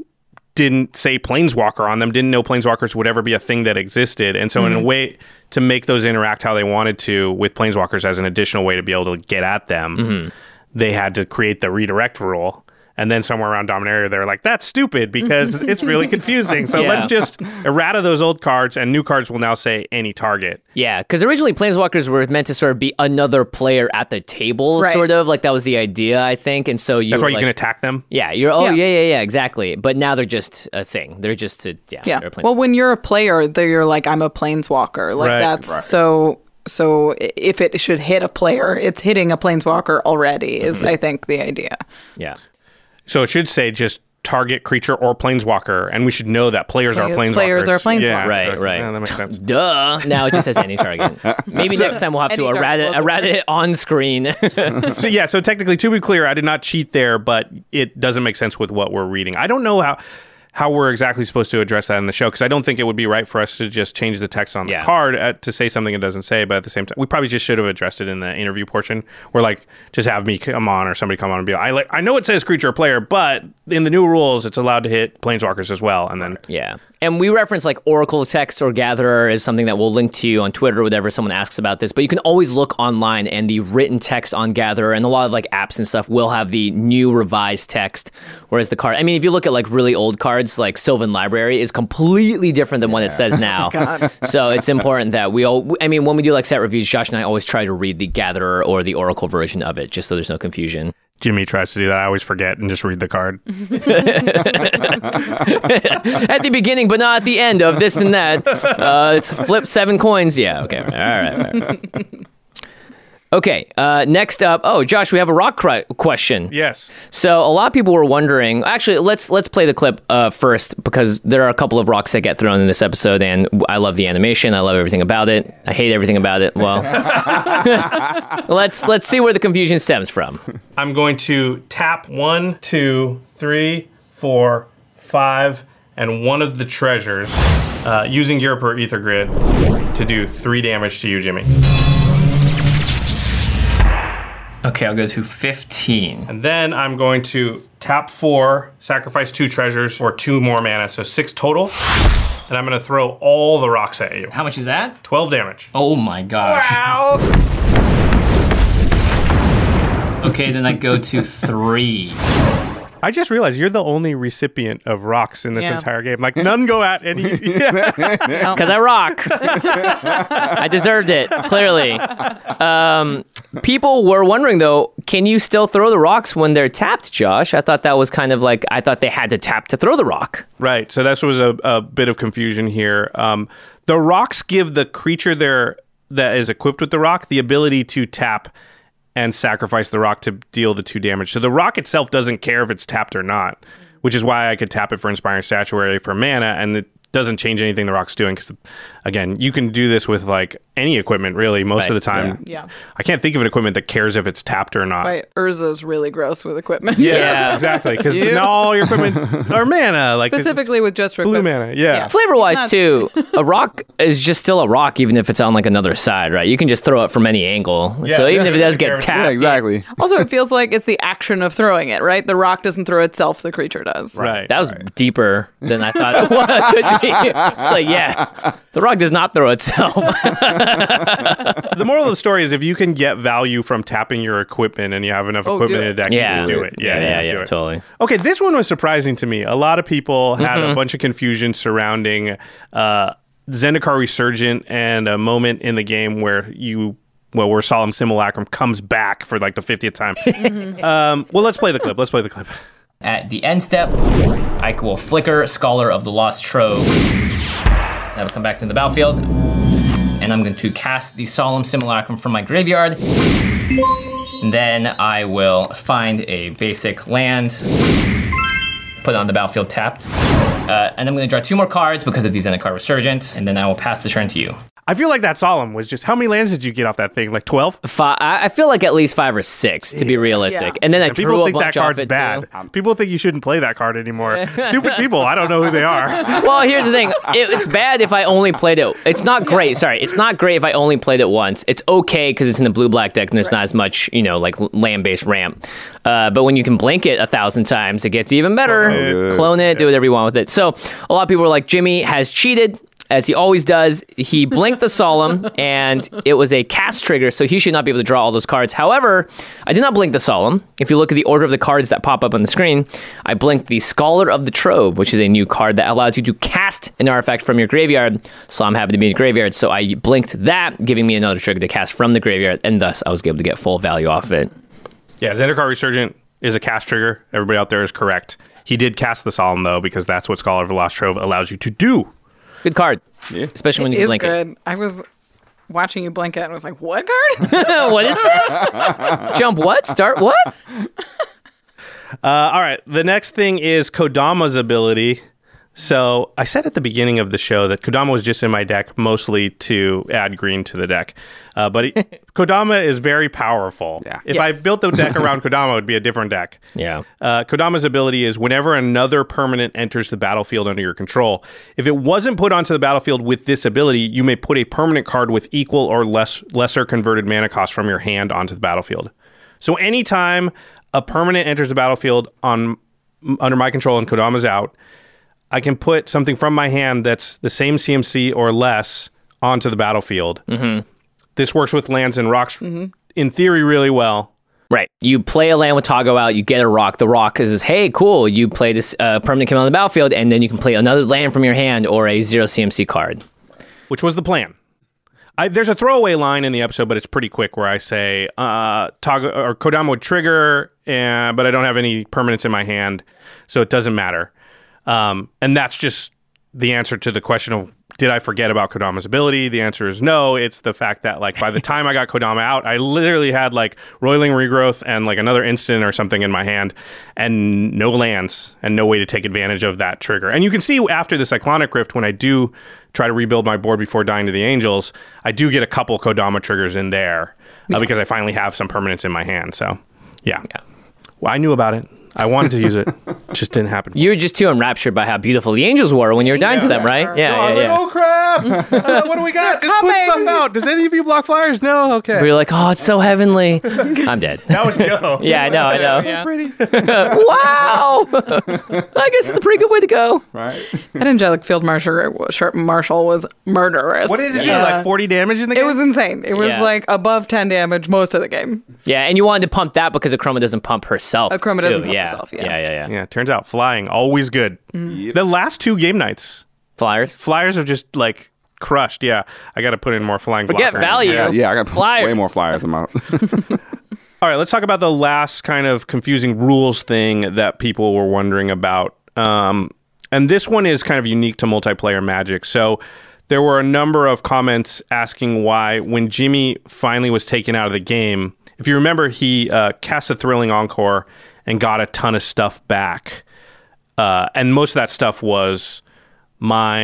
didn't say Planeswalker on them, didn't know Planeswalkers would ever be a thing that existed. And so in a way to make those interact how they wanted to with Planeswalkers as an additional way to be able to get at them, they had to create the redirect rule. And then somewhere around Dominaria, they're like, that's stupid because it's really confusing. So let's just errata those old cards, and new cards will now say any target. Yeah, because originally Planeswalkers were meant to sort of be another player at the table, right. sort of. Like, that was the idea, I think. And so That's why you can attack them? Yeah, exactly. But now they're just a thing. They're just Well, when you're a player, you're like, I'm a Planeswalker. Like, that's so... So if it should hit a player, it's hitting a Planeswalker already, is, I think, the idea. Yeah. So it should say just target creature or Planeswalker, and we should know that players are Planeswalkers. Players are Planeswalkers. Yeah, right. Yeah, that makes sense. Duh. Now it just says any target. Maybe next time we'll have to errata it on screen. So technically, to be clear, I did not cheat there, but it doesn't make sense with what we're reading. I don't know how we're exactly supposed to address that in the show, because I don't think it would be right for us to just change the text on the card to say something it doesn't say, but at the same time, we probably just should have addressed it in the interview portion, where like, just have me come on or somebody come on and be like, I know it says creature or player, but in the new rules, it's allowed to hit Planeswalkers as well, and then... Yeah. And we reference like Oracle text or Gatherer is something that we'll link to you on Twitter or whatever someone asks about this, but you can always look online, and the written text on Gatherer and a lot of like apps and stuff will have the new revised text, whereas the card, I mean, if you look at like really old cards, like Sylvan Library is completely different than what it says now. So it's important that when we do like set reviews, Josh and I always try to read the Gatherer or the Oracle version of it, just so there's no confusion. Jimmy tries to do that. I always forget and just read the card. At the beginning, but not at the end of this and that. Flip 7 coins. Yeah, okay. All right. Okay, next up. Oh, Josh, we have a rock question. Yes. So a lot of people were wondering. Actually, let's play the clip first, because there are a couple of rocks that get thrown in this episode, and I love the animation. I love everything about it. I hate everything about it. Well, let's see where the confusion stems from. I'm going to tap 1, 2, 3, 4, 5, and one of the treasures using Ghirapur Aether Grid to do 3 damage to you, Jimmy. Okay, I'll go to 15. And then I'm going to tap 4, sacrifice 2 treasures for 2 more mana, so 6 total. And I'm going to throw all the rocks at you. How much is that? 12 damage. Oh my gosh. Wow. Okay, then I go to 3. I just realized you're the only recipient of rocks in this entire game. Like, none go at any... Because I rock. I deserved it, clearly. People were wondering, though, can you still throw the rocks when they're tapped, Josh? I thought that was kind of like, I thought they had to tap to throw the rock. Right, so that was a bit of confusion here. The rocks give the creature that is equipped with the rock the ability to tap and sacrifice the rock to deal the 2 damage. So the rock itself doesn't care if it's tapped or not, which is why I could tap it for Inspiring Statuary for mana, and it doesn't change anything the rock's doing, because, again, you can do this with like any equipment really most of the time. Yeah. I can't think of an equipment that cares if it's tapped or not. Right. Urza's really gross with equipment. Yeah. Exactly. Because not all your equipment are mana. Like Specifically with just for blue equipment. mana. Yeah. Flavor-wise, too, a rock is just still a rock, even if it's on like another side, right? You can just throw it from any angle. So even if it does get tapped. Yeah, exactly. Also, it feels like it's the action of throwing it, right? The rock doesn't throw itself, the creature does. Right. That was deeper than I thought it could be. It's like, yeah, the rock does not throw itself. The moral of the story is if you can get value from tapping your equipment and you have enough equipment do in a it. deck, Yeah. you can do it. Yeah, do it. totally. Okay, this one was surprising to me. A lot of people had a bunch of confusion surrounding Zendikar Resurgent and a moment in the game where where Solemn Simulacrum comes back for like the 50th time. Well, let's play the clip. At the end step, I will flicker Scholar of the Lost Trove. That will come back to the battlefield. And I'm going to cast the Solemn Simulacrum from my graveyard. And then I will find a basic land, put it on the battlefield tapped. And I'm going to draw 2 more cards because of the Zendikar Resurgent. And then I will pass the turn to you. I feel like that Solemn was just, how many lands did you get off that thing? Like 12? I feel like at least 5 or 6 to be realistic. Yeah. And then I And drew people a think that bunch off card's it bad. too. People think you shouldn't play that card anymore. Stupid people. I don't know who they are. Well, here's the thing. It's bad if I only played it. It's not great. Sorry. It's not great if I only played it once. It's okay because it's in the blue-black deck and there's not as much, like land-based ramp. But when you can blink it 1,000 times, it gets even better. good. Clone it, do whatever you want with it. So a lot of people were like, Jimmy has cheated. As he always does, he blinked the Solemn, and it was a cast trigger, so he should not be able to draw all those cards. However, I did not blink the Solemn. If you look at the order of the cards that pop up on the screen, I blinked the Scholar of the Trove, which is a new card that allows you to cast an artifact from your graveyard. Solemn happened to be in the graveyard, so I blinked that, giving me another trigger to cast from the graveyard, and thus I was able to get full value off of it. Yeah, Zendikar Resurgent is a cast trigger. Everybody out there is correct. He did cast the Solemn, though, because that's what Scholar of the Lost Trove allows you to do. Good card. Yeah. Especially when you It is blink good. I was watching you blink it and was like, what card? it. What is this? Jump what? Start what? All right, the next thing is Kodama's ability. So I said at the beginning of the show that Kodama was just in my deck mostly to add green to the deck. But Kodama is very powerful. Yeah. If I built the deck around Kodama, it would be a different deck. Yeah. Kodama's ability is whenever another permanent enters the battlefield under your control, if it wasn't put onto the battlefield with this ability, you may put a permanent card with equal or lesser converted mana cost from your hand onto the battlefield. So anytime a permanent enters the battlefield under my control and Kodama's out, I can put something from my hand that's the same CMC or less onto the battlefield. Mm-hmm. This works with lands and rocks in theory really well. Right. You play a land with Tago out, you get a rock. The rock is, hey, cool, you play this permanent command on the battlefield, and then you can play another land from your hand or a 0 CMC card. Which was the plan. There's a throwaway line in the episode, but it's pretty quick where I say, Tago or Kodama would trigger, but I don't have any permanents in my hand, so it doesn't matter. And that's just the answer to the question of, did I forget about Kodama's ability? The answer is no. It's the fact that, like, by the time I got Kodama out, I literally had, like, Roiling Regrowth and, like, another instant or something in my hand and no lands and no way to take advantage of that trigger. And you can see after the Cyclonic Rift, when I do try to rebuild my board before dying to the Angels, I do get a couple Kodama triggers in there because I finally have some permanents in my hand. So, yeah. Well, I knew about it. I wanted to use it. Just didn't happen. You were just too enraptured by how beautiful the angels were when you were dying to them, right? I was like, oh crap! What do we got? Just put stuff out. Does any of you block flyers? No? Okay. We were like, oh, it's so heavenly. I'm dead. That was Joe. Yeah, I know. Yeah. Pretty. Wow! I guess it's a pretty good way to go. Right. That Angelic Field Marshal was murderous. What did it do? Yeah. Like 40 damage in the game? It was insane. It was Yeah. like above 10 damage most of the game. Yeah, and you wanted to pump that because Akroma doesn't pump herself. Akroma too. doesn't pump yeah. herself, yeah. Yeah. Yeah, turns out flying, always good. The last 2 game nights, Flyers. flyers have just, like, crushed. Yeah, I got to put in more flying Forget blockers. value. Yeah, I got Flyers. way more flyers in my. All right, let's talk about the last kind of confusing rules thing that people were wondering about. And this one is kind of unique to multiplayer Magic. So there were a number of comments asking why, when Jimmy finally was taken out of the game, if you remember, he cast a Thrilling Encore and got a ton of stuff back. And most of that stuff was mine,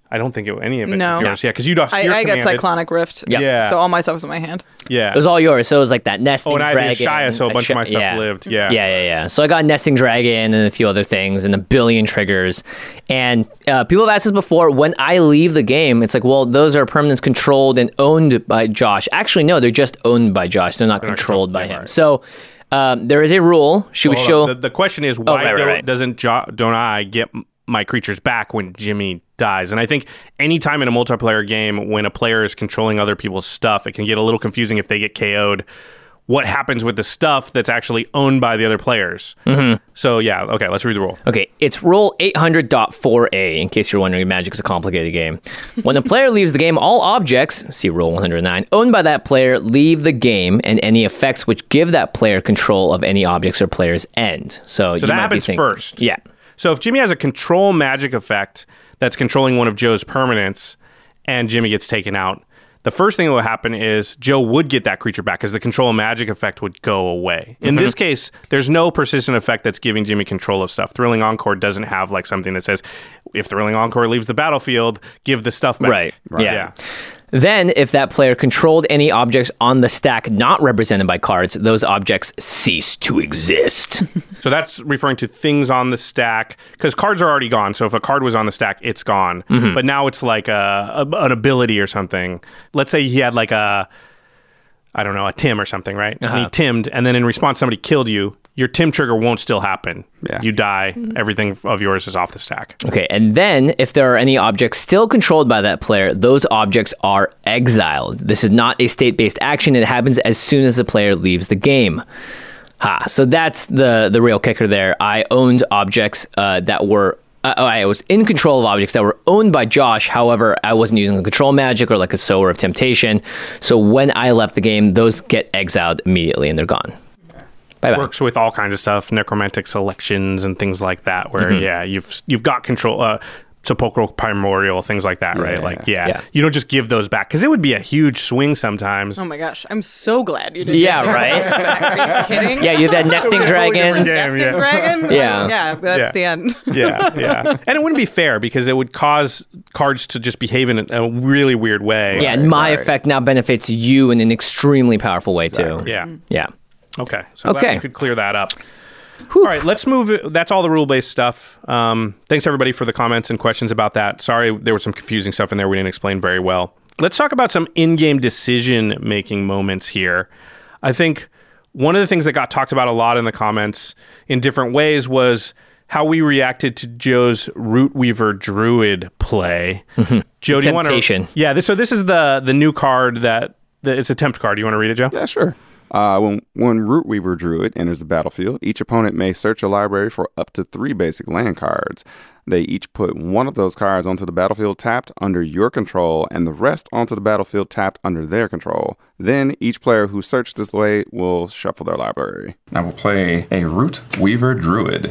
I don't think any of it No. was yours. Yeah, because you lost. I got Cyclonic Rift. Yep. Yeah. So all my stuff was in my hand. Yeah. It was all yours. So it was like that nesting and I dragon. did Shia, so a bunch of my stuff lived. Yeah. Yeah. So I got nesting dragon and a few other things and a billion triggers. And people have asked us before, when I leave the game, it's like, well, those are permanents controlled and owned by Josh. Actually, no, they're just owned by Josh. They're not controlled by him. Right. So there is a rule. Should we show? The question is, why right. don't I get my creatures back when Jimmy dies? And I think anytime in a multiplayer game when a player is controlling other people's stuff, it can get a little confusing if they get KO'd. What happens with the stuff that's actually owned by the other players? Mm-hmm. So yeah, okay, let's read the rule. Okay, it's rule 800.4a, in case you're wondering, Magic's a complicated game. When a player leaves the game, all objects, see rule 109, owned by that player leave the game, and any effects which give that player control of any objects or players end. So that happens first. Yeah. So if Jimmy has a control magic effect that's controlling one of Joe's permanents and Jimmy gets taken out, the first thing that will happen is Joe would get that creature back because the control magic effect would go away. In this case, there's no persistent effect that's giving Jimmy control of stuff. Thrilling Encore doesn't have like something that says, if Thrilling Encore leaves the battlefield, give the stuff back. Right. Yeah. Then, if that player controlled any objects on the stack not represented by cards, those objects cease to exist. So that's referring to things on the stack, because cards are already gone. So if a card was on the stack, it's gone. But now it's like an ability or something. Let's say he had like a Tim or something, right? And he timmed, and then in response, somebody killed you. Your Tim trigger won't still happen. Yeah. You die. Everything of yours is off the stack. Okay, and then if there are any objects still controlled by that player, those objects are exiled. This is not a state-based action. It happens as soon as the player leaves the game. So that's the real kicker there. I owned objects that were... I was in control of objects that were owned by Josh. However, I wasn't using a control magic or like a Sower of Temptation. So when I left the game, those get exiled immediately and they're gone. Bye-bye. Works with all kinds of stuff, necromantic selections and things like that, where you've got control, sepulchral primordial, things like that, right? You don't just give those back because it would be a huge swing sometimes. Oh my gosh, I'm so glad you didn't. Yeah, get right. Back. Are you kidding? Yeah, you had that nesting dragon. Dragon. Yeah. That's the end. Yeah, and it wouldn't be fair because it would cause cards to just behave in a really weird way. Yeah, and my effect now benefits you in an extremely powerful way too. Yeah. Okay. So Okay. glad we could clear that up. All right, let's move. That's all the rule-based stuff. Thanks, everybody, for the comments and questions about that. Sorry, there was some confusing stuff in there we didn't explain very well. Let's talk about some in-game decision-making moments here. I think one of the things that got talked about a lot in the comments in different ways was how we reacted to Joe's Rootweaver Druid play. Joe, do you want to... Yeah, so this is the new card it's a tempt card. Do you want to read it, Joe? Yeah, sure. When Rootweaver Druid enters the battlefield, each opponent may search a library for up to 3 basic land cards. They each put one of those cards onto the battlefield tapped under your control and the rest onto the battlefield tapped under their control. Then each player who searched this way will shuffle their library. I will play a Rootweaver Druid.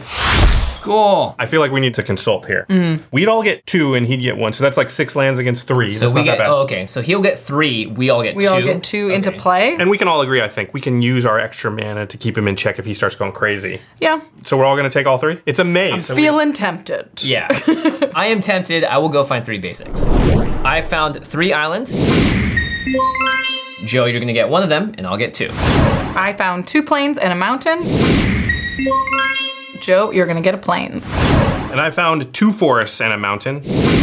Cool. I feel like we need to consult here. We'd all get 2 and he'd get 1. So that's like 6 lands against 3. So that's we not get, that bad. okay, so he'll get 3, we all get 2. We all get 2 into play. And we can all agree, I think, we can use our extra mana to keep him in check if he starts going crazy. Yeah. So we're all going to take all 3? It's a maze. I'm feeling tempted. Yeah. I am tempted. I will go find 3 basics. I found 3 islands. Joe, you're going to get 1 of them, and I'll get 2. I found 2 plains and a mountain. Joe, you're going to get a plains. And I found 2 forests and a mountain.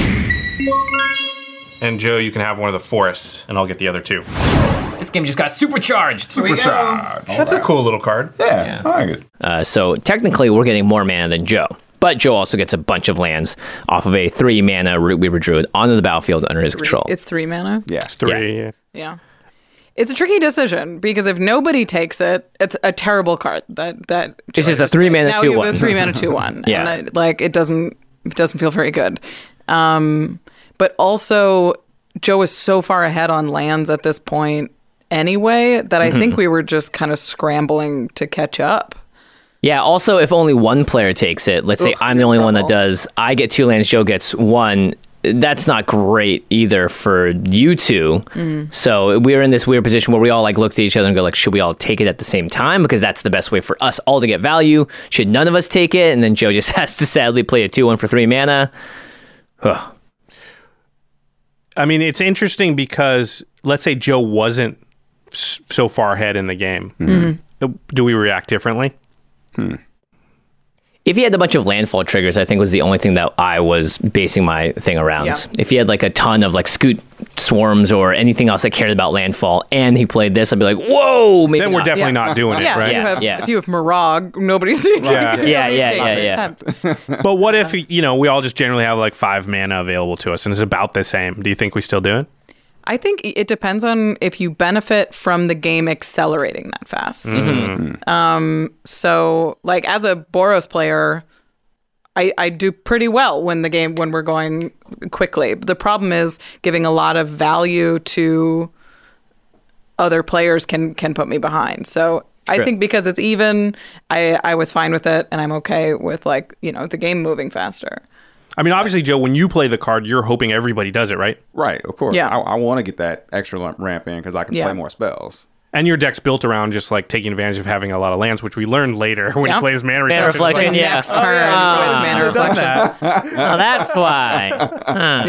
And Joe, you can have one of the forests, and I'll get the other 2. This game just got supercharged. Supercharged. That's a cool little card. Yeah, I like it. So technically, we're getting more mana than Joe. But Joe also gets a bunch of lands off of a 3 mana Rootweaver Druid onto the battlefield under his control. It's 3 mana? Yeah. 3. Yeah. It's a tricky decision because if nobody takes it, it's a terrible card. It's just a 3 mana 2-1. Now you have a 3 mana 2-1. Yeah. And it doesn't feel very good. But also, Joe is so far ahead on lands at this point anyway that I think we were just kind of scrambling to catch up. Yeah, also, if only one player takes it, let's say I'm the only one that does, I get 2 lands, Joe gets 1. That's not great either for you two. So we're in this weird position where we all look at each other and go should we all take it at the same time? Because that's the best way for us all to get value. Should none of us take it? And then Joe just has to sadly play a 2-1 for 3 mana. I mean, it's interesting because let's say Joe wasn't so far ahead in the game. Do we react differently? If he had a bunch of landfall triggers, I think was the only thing that I was basing my thing around. Yeah. If he had like a ton of like scoot swarms or anything else that cared about landfall, and he played this, I'd be like, whoa, maybe Then we're not. definitely not doing it, Yeah, right? if you have Mirag, nobody's Yeah. But what if, we all just generally have like 5 mana available to us and it's about the same? Do you think we still do it? I think it depends on if you benefit from the game accelerating that fast. So, like, as a Boros player, I do pretty well when we're going quickly. The problem is giving a lot of value to other players can put me behind. So I think because it's even, I was fine with it, and I'm okay with the game moving faster. I mean, obviously, Joe, when you play the card, you're hoping everybody does it, right? Right, of course. Yeah. I want to get that extra ramp in because I can play more spells. And your deck's built around just like taking advantage of having a lot of lands, which we learned later when he plays Mana Reflection, yeah. Next turn with Mana Reflection. Oh, that's why. Huh.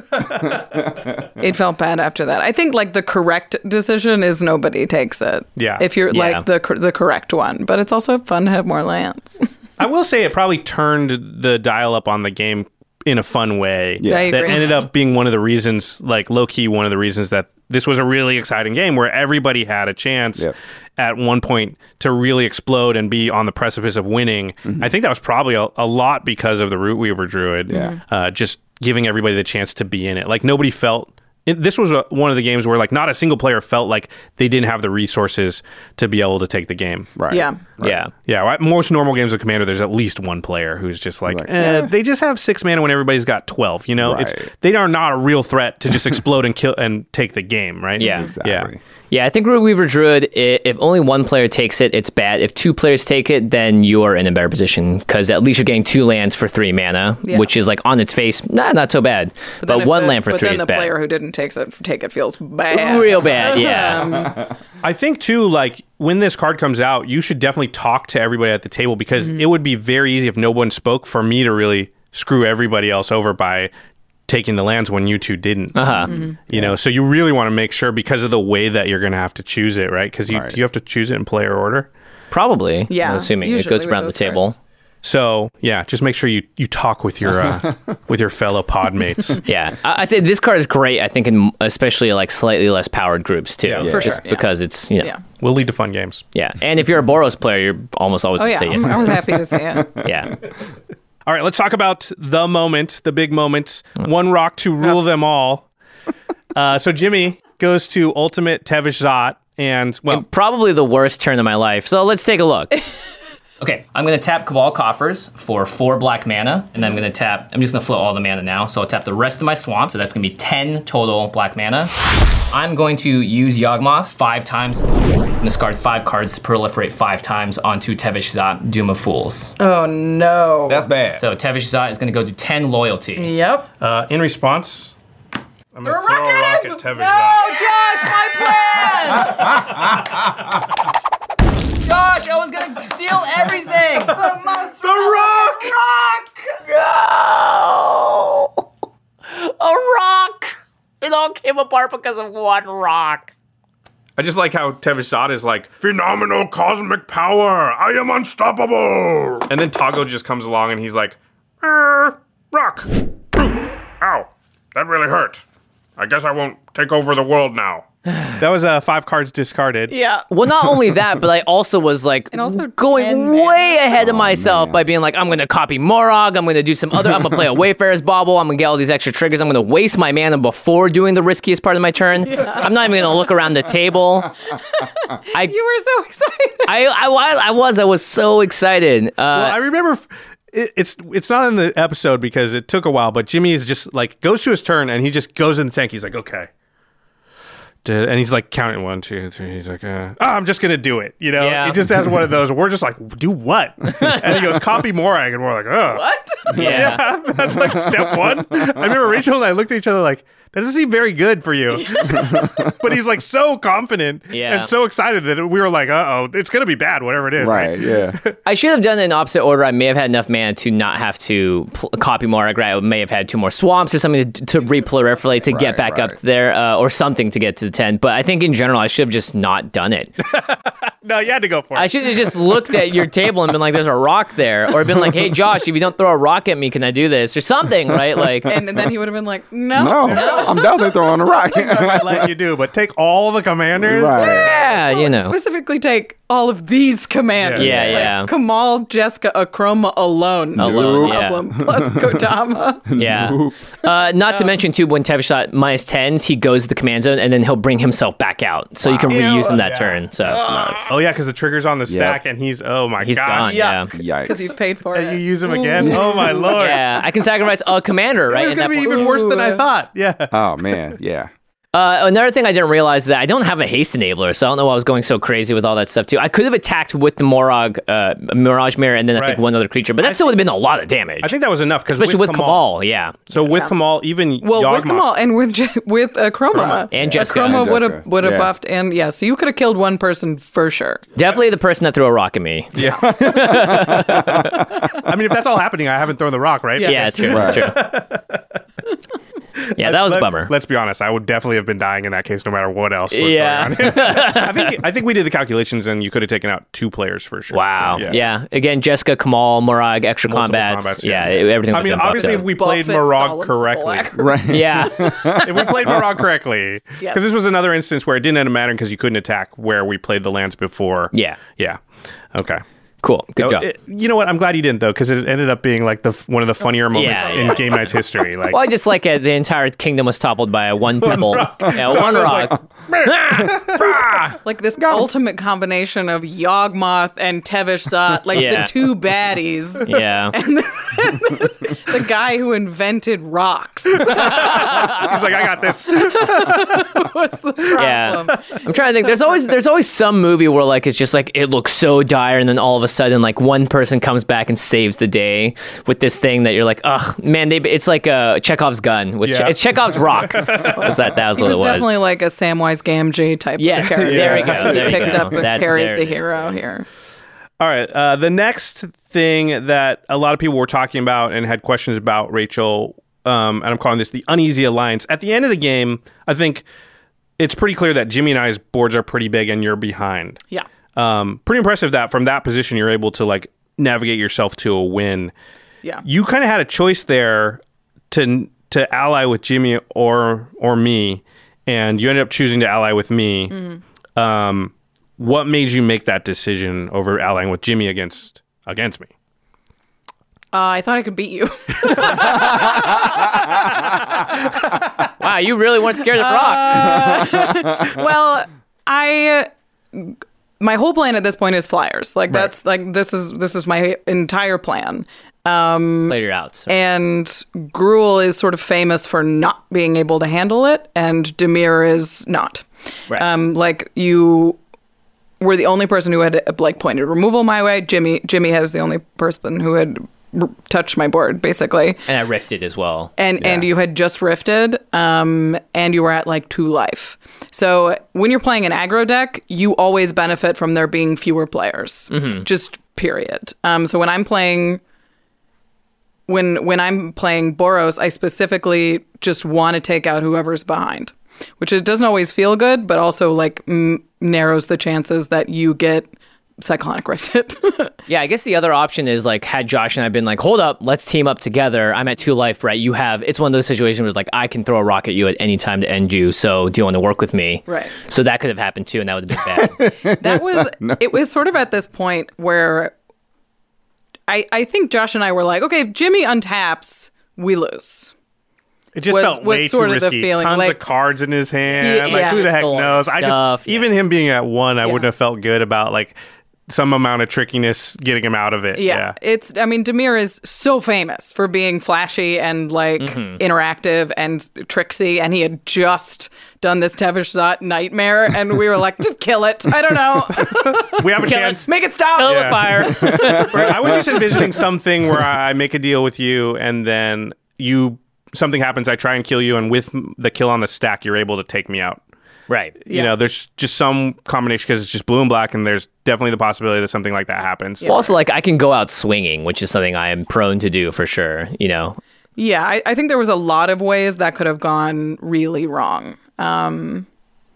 Yeah. It felt bad after that. I think the correct decision is nobody takes it. Yeah. If you're the correct one. But it's also fun to have more lands. I will say it probably turned the dial up on the game in a fun way. Yeah, I that agree. ended up being one of the reasons, low-key one of the reasons that this was a really exciting game where everybody had a chance at one point to really explode and be on the precipice of winning. I think that was probably a lot because of the Root Weaver Druid. Just giving everybody the chance to be in it. Nobody felt... This was one of the games where not a single player felt like they didn't have the resources to be able to take the game. Right. Yeah. Yeah. Yeah, most normal games of Commander, there's at least one player who's just they just have 6 mana when everybody's got 12. They are not a real threat to just explode and kill and take the game, right? Yeah. Exactly. Yeah, I think Root Weaver Druid, if only one player takes it, it's bad. If 2 players take it, then you are in a better position because at least you're getting 2 lands for 3 mana, which is on its face, not so bad. But 1 land for 3 is bad. But then the player who didn't take it feels bad. Real bad, yeah. I think too, when this card comes out, you should definitely talk to everybody at the table because it would be very easy if no one spoke for me to really screw everybody else over by taking the lands when you two didn't. So you really want to make sure because of the way that you're going to have to choose it, right? Because you have to choose it in player order. Probably. Yeah. I'm assuming it goes around the table. Cards. So yeah, just make sure you talk with your with your fellow pod mates. Yeah, I'd say this card is great. I think in especially slightly less powered groups too. Yeah, for just sure. because it's will lead to fun games. Yeah, and if you're a Boros player, you're almost always going to say yes. I was happy to say it. Yeah. All right, let's talk about the moment, the big moment. One rock to rule them all. So Jimmy goes to Ultimate Tevesh Szat, and probably the worst turn of my life. So let's take a look. Okay, I'm going to tap Cabal Coffers for 4 black mana, and then I'm just going to float all the mana now. So I'll tap the rest of my swamp, so that's going to be 10 total black mana. I'm going to use Yawgmoth 5 times. I'm discard 5 cards to proliferate 5 times onto Tevesh Szat, Doom of Fools. Oh, no. That's bad. So Tevesh Szat is going to go to 10 loyalty. Yep. in response, I'm going to throw a rock at Tevesh Szat. Josh, my plans! Josh, I was going to steal everything! The rock! No! A rock! It all came apart because of one rock. I just like how Tevesh Szat is phenomenal cosmic power. I am unstoppable. And then Tago just comes along and he's like, rock. Ow, that really hurt. I guess I won't take over the world now. That was 5 cards discarded. Yeah. Well, not only that, but I also was also going 10 way ahead of myself by being I'm going to copy Morog. I'm going to do some other. I'm going to play a Wayfarer's Bauble. I'm going to get all these extra triggers. I'm going to waste my mana before doing the riskiest part of my turn. I'm not even going to look around the table. You were so excited. I was so excited. Well, I remember it's not in the episode because it took a while, but Jimmy is just goes to his turn and he just goes in the tank. He's like, okay, And he's like counting 1, 2, 3. He's like, I'm just gonna do it. You know, Yeah. he just has one of those. We're just like, do what? And he goes, copy Morag, and we're like, oh, What? Yeah. that's like step one. I remember Rachel and I looked at each other like, that doesn't seem very good for you. But he's like so confident and so excited that we were like, uh-oh, it's going to be bad, whatever it is. Right, yeah. I should have done it in opposite order. I may have had enough mana to not have to copy Morag, right? I may have had 2 more swamps or something to reproliferate to get back up there or something to get to the 10. But I think in general, I should have just not done it. No, you had to go for it. I should have just looked at your table and been like, there's a rock there. Or been like, hey, Josh, if you don't throw a rock at me, can I do this? Or something, right? Like, And then he would have been like, no. No, I'm definitely throwing a rock. I might let you do, but take all the commanders. Right. yeah, you know. Specifically take all of these commanders. Yeah, Like yeah. Kamal, Jessica, Akroma alone. Alone, yeah. Problem. Plus Kodama. Yeah. Not to mention, too, when Tevish shot -10s, he goes to the command zone and then he'll bring himself back out. So you can reuse him that turn. So that's nuts. Oh, yeah, because the trigger's on the stack, and he's, oh my He's gosh. gone. Yeah. Because he's Yikes. paid for And it. you use him again? Oh, my Lord. Yeah, I can sacrifice a commander, right? It's in going to that be point. even worse than I thought. Yeah. Oh, man, yeah. Another thing I didn't realize is that I don't have a haste enabler, so I don't know why I was going so crazy with all that stuff too. I could have attacked with the Mirage Mirror and then I think one other creature, but that still would have been a lot of damage. I think that was enough. Especially with Kamal, yeah. So with Kamal, even Well, with Yawgmoth- Kamal and with Chroma. And Jessica. Chroma And would have Jessica. would have Yeah. buffed, and yeah, so you could have killed one person for sure. Definitely the person that threw a rock at me. Yeah. I mean, if that's all happening, I haven't thrown the rock, right? Yeah, it's true. Right. It's true. Yeah, that was a bummer. Let's be honest. I would definitely have been dying in that case, no matter what else. Was Yeah. going on. I think we did the calculations, and you could have taken out 2 players for sure. Wow. Yeah. Again, Jessica, Kamal, Morag, extra Multiple combats. Yeah, everything. I mean, obviously, if we played Buffett, Morag Solemn correctly, Simulacrum. Right. Yeah. if we played Morag correctly, because Yes. this was another instance where it didn't end up mattering because you couldn't attack where we played the lands before. Yeah. Yeah. Okay. Cool. Good job. You know what? I'm glad you didn't though, because it ended up being like one of the funnier moments Yeah, in Game Night's history. Like, Well, I just like the entire kingdom was toppled by one pebble. Yeah, one rock. Like this ultimate combination of Yawgmoth and Tevish Zot, like Yeah. the 2 baddies. Yeah. The guy who invented rocks. he's like, I got this. What's the problem? Yeah. I'm trying to think. There's always some movie where like it's just like it looks so dire, and then all of a sudden like one person comes back and saves the day with this thing that you're like, ugh, man, it's like Chekhov's gun, which Yeah. it's Chekhov's rock. That was He what was it was. definitely like a Samwise Gamgee type Yes, of character. there we go. There He you picked go. up and There carried it the is. hero here. All right. The next thing that a lot of people were talking about and had questions about, Rachel, and I'm calling this the uneasy alliance. At the end of the game, I think it's pretty clear that Jimmy and I's boards are pretty big and you're behind. Yeah. Pretty impressive that from that position you're able to like navigate yourself to a win. Yeah. You kind of had a choice there to ally with Jimmy or me, and you ended up choosing to ally with me. Mm-hmm. What made you make that decision over allying with Jimmy against me? I thought I could beat you. Wow, you really weren't scared of rock. Well, my whole plan at this point is flyers. Like that's like this is my entire plan. Played your outs. And Gruel is sort of famous for not being able to handle it, and Dimir is not. Right. Like you were the only person who had like pointed removal my way. Jimmy was the only person who had touched my board, basically. And I rifted as well. And you had just rifted, and you were at like 2 life. So when you're playing an aggro deck, you always benefit from there being fewer players. Just period. So when I'm playing Boros, I specifically just want to take out whoever's behind, which it doesn't always feel good, but also like narrows the chances that you get Cyclonic Rifted. Yeah, I guess the other option is like had Josh and I been like, hold up, let's team up together. I'm at 2 life, right? It's one of those situations where it's like I can throw a rock at you at any time to end you. So do you want to work with me? Right. So that could have happened too, and that would have been bad. It was sort of at this point where I think Josh and I were like, okay, if Jimmy untaps, we lose. It just was felt way sort too of the risky. feeling, Tons like- of cards in his hand. Yeah. Like who the heck Pistol knows? stuff, Even him being at 1, I wouldn't have felt good about like some amount of trickiness getting him out of it. Yeah. Dimir is so famous for being flashy and like interactive and tricksy, and he had just done this Tevesh Zot nightmare, and we were like, just kill it. I don't know. We have a chance. Make it stop. Kill the fire. I was just envisioning something where I make a deal with you, and then something happens, I try and kill you, and with the kill on the stack, you're able to take me out. Right. You know, there's just some combination because it's just blue and black, and there's definitely the possibility that something like that happens. Well, also, like, I can go out swinging, which is something I am prone to do for sure, you know? Yeah, I think there was a lot of ways that could have gone really wrong. And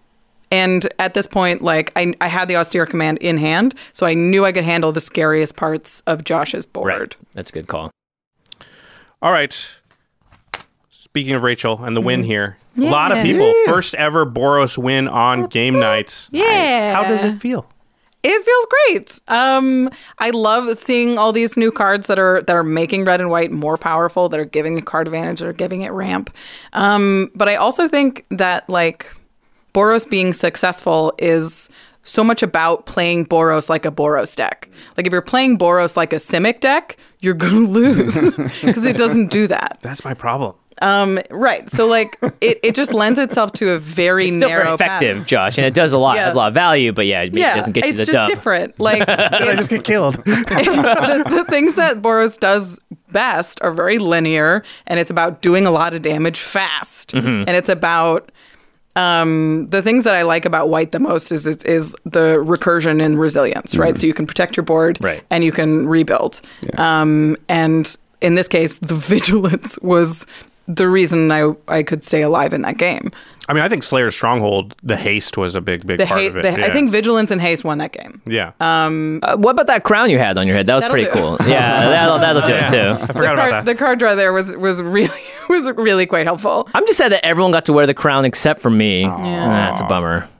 at this point, like, I had the austere command in hand, so I knew I could handle the scariest parts of Josh's board. Right. That's a good call. All right. Speaking of Rachel and the win here, a lot of people, first ever Boros win on game nights. Yeah. Nice. How does it feel? It feels great. I love seeing all these new cards that are making red and white more powerful, that are giving the card advantage, that are giving it ramp. But I also think that like Boros being successful is so much about playing Boros like a Boros deck. Like if you're playing Boros like a Simic deck, you're going to lose because it doesn't do that. That's my problem. Right. So like it just lends itself to a very It's still narrow very effective, path. Josh, and it does a lot. It has a lot of value, but it doesn't get you the it's dub. just different. Like I just get killed. the things that Boros does best are very linear, and it's about doing a lot of damage fast, and it's about the things that I like about white the most is the recursion and resilience, right? So you can protect your board, right, and you can rebuild. And in this case, the vigilance was the reason I could stay alive in that game. I mean, I think Slayer's Stronghold, the haste was a big part of it. I think vigilance and haste won that game. Yeah. What about that crown you had on your head? That was pretty cool. Yeah, that'll do it too. I forgot about that. The card draw there was really quite helpful. I'm just sad that everyone got to wear the crown except for me. That's a bummer.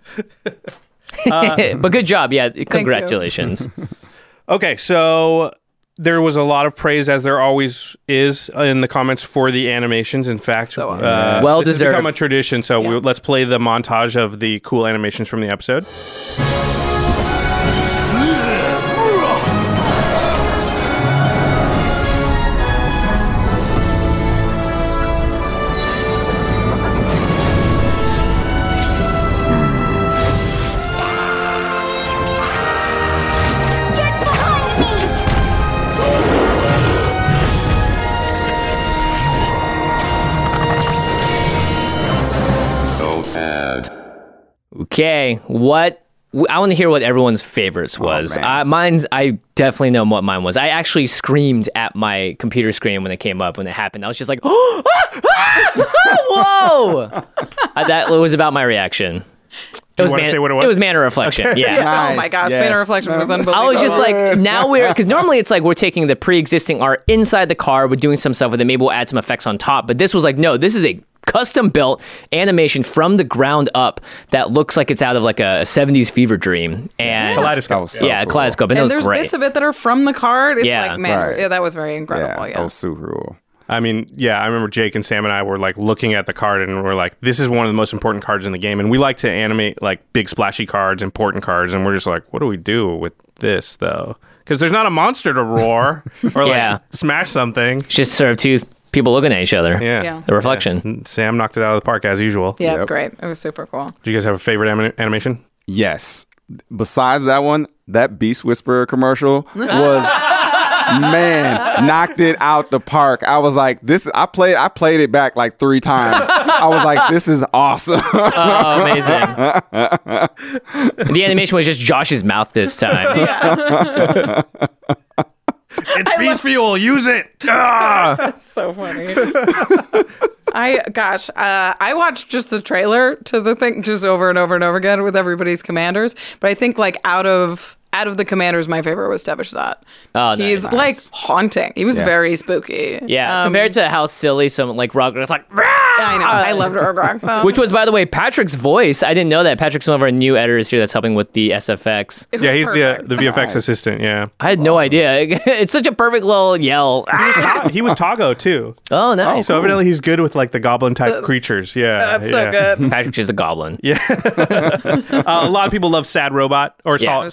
But good job. Yeah, congratulations. Okay, so there was a lot of praise, as there always is, in the comments for the animations. In fact, well this has deserved. become a tradition. So let's play the montage of the cool animations from the episode. Okay, I want to hear what everyone's favorites was. I definitely know what mine was. I actually screamed at my computer screen when it came up, when it happened. I was just like, whoa! That was about my reaction. Do you want to say what it was? It was Mana Reflection. Okay. Yeah. Nice. Oh my gosh, Mana Reflection was unbelievable. I was just like, now because normally it's like we're taking the pre-existing art inside the card, we're doing some stuff with it, maybe we'll add some effects on top. But this was like, no, this is a custom built animation from the ground up that looks like it's out of like a 70s fever dream. And Kaleidoscope. Kaleidoscope. And, and it was there's great. bits of it that are from the card. It's Yeah. like, man, Right. that was very incredible. Yeah. That was super cool. I mean, I remember Jake and Sam and I were like looking at the card and we're like, this is one of the most important cards in the game. And we like to animate like big splashy cards, important cards. And we're just like, what do we do with this though? Because there's not a monster to roar or like smash something. It's just sort of two people looking at each other. Yeah. The reflection. Yeah. Sam knocked it out of the park as usual. Yeah, it's great. It was super cool. Do you guys have a favorite animation? Yes. Besides that one, that Beast Whisperer commercial was knocked it out the park. I was like, I played it back like 3 times. I was like, this is awesome. Oh, amazing. The animation was just Josh's mouth this time. It's beast fuel. Use it. That's so funny. I watched just the trailer to the thing just over and over and over again with everybody's commanders. But I think like out of the commanders, my favorite was Tevesh Zot. Oh, nice. He's like haunting. He was very spooky. Yeah, compared to how silly some like Rogrok's like. I know. I loved Rogrok though. Which was, by the way, Patrick's voice. I didn't know that. Patrick's one of our new editors here that's helping with the SFX. Yeah, he's the VFX assistant. Yeah, I had no idea. It's such a perfect little yell. He was Tago too. Oh, nice. So evidently he's good with like the goblin type creatures. Yeah, That's so good. Patrick's just a goblin. Yeah. A lot of people love Sad Robot or Solemn Summer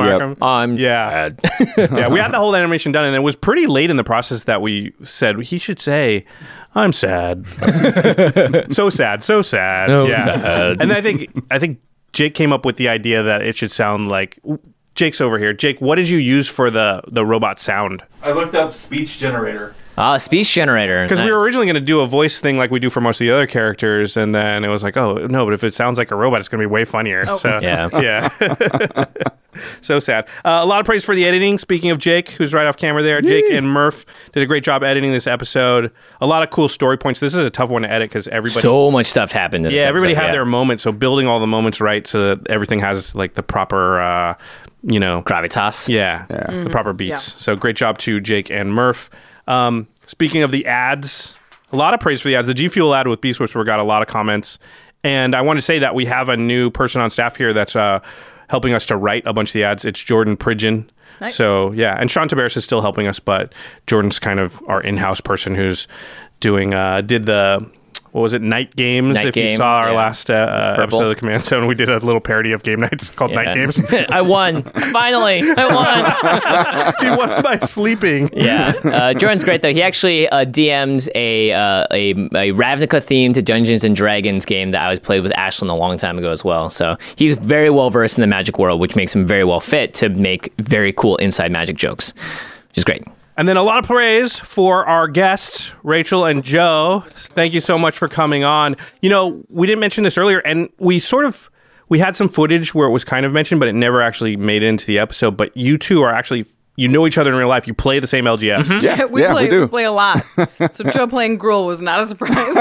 Arkham. I'm Yeah. bad. Yeah, we had the whole animation done, and it was pretty late in the process that we said he should say, "I'm sad." So sad, so sad. So yeah. sad. And I think Jake came up with the idea that it should sound like Jake's over here. Jake, what did you use for the robot sound? I looked up speech generator. Speech generator. Because we were originally going to do a voice thing like we do for most of the other characters, and then it was like, oh no, but if it sounds like a robot, it's going to be way funnier. So Yeah. So sad. A lot of praise for the editing. Speaking of Jake, who's right off camera there, Jake and Murph did a great job editing this episode. A lot of cool story points. This is a tough one to edit because everybody. So much stuff happened. In this everybody episode, had their moments. So building all the moments right so that everything has like the proper, gravitas. the proper beats. So great job to Jake and Murph. Speaking of the ads, a lot of praise for the ads. The G Fuel ad with Beast Whisperer got a lot of comments. And I want to say that we have a new person on staff here that's helping us to write a bunch of the ads. It's Jordan Pridgeon. Nice. So, yeah. And Sean Tabaris is still helping us, but Jordan's kind of our in-house person who's doing, did the... What was it? Night Games. Night if Game, you saw our yeah. last episode of the Command Zone, we did a little parody of game nights called Night Games. I won. Finally, I won. He won by sleeping. Yeah. Jordan's great, though. He actually DM'd a Ravnica-themed Dungeons & Dragons game that I was played with Ashlyn a long time ago as well. So he's very well-versed in the magic world, which makes him very well fit to make very cool inside magic jokes, which is great. And then a lot of praise for our guests, Rachel and Joe. Thank you so much for coming on. You know, we didn't mention this earlier, and we had some footage where it was kind of mentioned, but it never actually made it into the episode. But you two are actually, you know each other in real life. You play the same LGS. Mm-hmm. Yeah, we do. We play a lot. So Joe playing Gruul was not a surprise.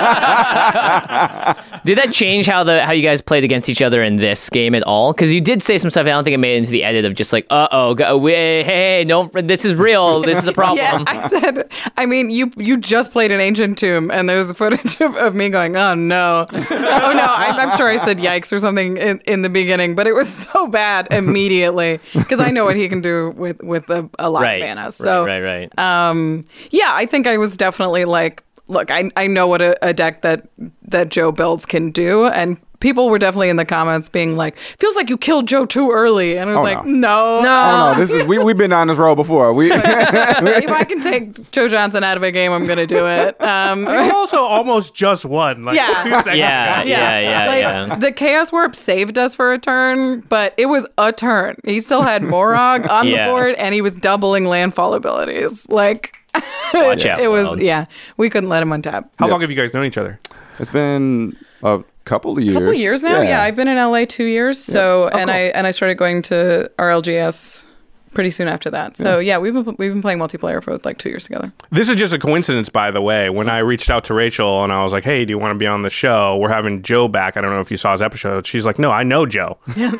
Did that change how you guys played against each other in this game at all? Because you did say some stuff. I don't think it made it into the edit of just like, hey, no, this is real. This is a problem. Yeah, I said. I mean, you just played an Ancient Tomb, and there's footage of me going, oh no, I'm sure I said yikes or something in the beginning, but it was so bad immediately because I know what he can do with a lot of mana. So right. Yeah, I think I was definitely like, look, I know what a deck that Joe builds can do, and people were definitely in the comments being like, feels like you killed Joe too early, and I was like, no. Oh no, this is we've been down this road before. If I can take Joe Johnson out of a game, I'm gonna do it. You also almost just won. Like, Yeah. 2 seconds ago. Yeah. The Chaos Warp saved us for a turn, but it was a turn. He still had Morog on the board, and he was doubling landfall abilities. Like, Watch out. it was, World. we couldn't let him untap. How long have you guys known each other? It's been a couple of years. Couple years now. Yeah, I've been in LA 2 years. So, cool. I started going to RLGS pretty soon after that. So we've been playing multiplayer for like 2 years together. This is just a coincidence, by the way. When I reached out to Rachel and I was like, hey, do you want to be on the show? We're having Joe back. I don't know if you saw his episode. She's like, no, I know Joe.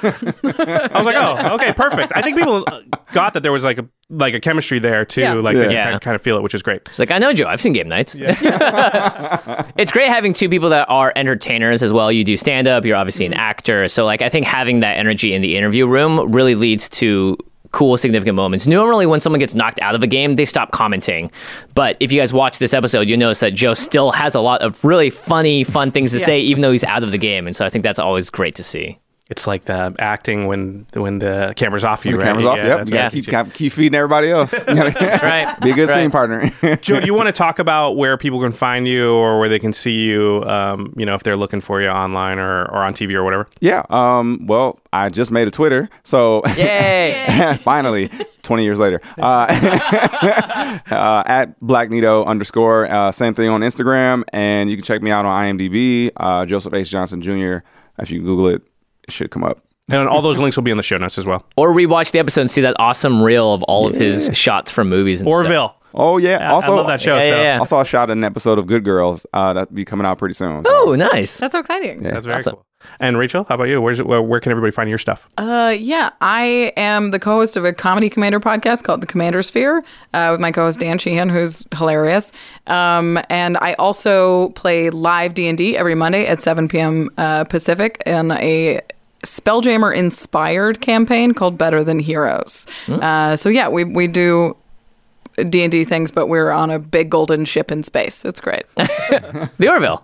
I was like, oh, okay, perfect. I think people got that there was like a chemistry there too. Yeah. Like they kind of feel it, which is great. It's like, I know Joe. I've seen Game Nights. It's great having two people that are entertainers as well. You do stand-up. You're obviously an actor. So like, I think having that energy in the interview room really leads to cool, significant moments. Normally, when someone gets knocked out of a game, they stop commenting. But if you guys watch this episode, you'll notice that Joe still has a lot of really funny, fun things to say, even though he's out of the game. And so I think that's always great to see. It's like the acting when the camera's off you, The right? camera's off. Yep. that's You gotta keep feeding everybody else. You gotta Right. be a good scene partner. Joe, do you want to talk about where people can find you or where they can see you, if they're looking for you online or on TV or whatever? Yeah. Well, I just made a Twitter, so Yay! finally, 20 years later, at BlackNito_. Same thing on Instagram, and you can check me out on IMDb. Joseph H. Johnson Jr. If you Google it, it should come up. And all those links will be in the show notes as well. Or rewatch the episode and see that awesome reel of all of his shots from movies and stuff. Orville. Oh yeah. Also, I love that show. Yeah. Also, I shot an episode of Good Girls that'll be coming out pretty soon. So. Oh, nice. That's so exciting. Yeah. That's very Awesome. cool. And Rachel, how about you? Where can everybody find your stuff? I am the co-host of a Comedy Commander podcast called The Commander Sphere with my co-host Dan Sheehan, who's hilarious. And I also play live D&D every Monday at 7 p.m. Pacific in a Spelljammer-inspired campaign called Better Than Heroes. So yeah, we do D&D things, but we're on a big golden ship in space. It's great. The Orville.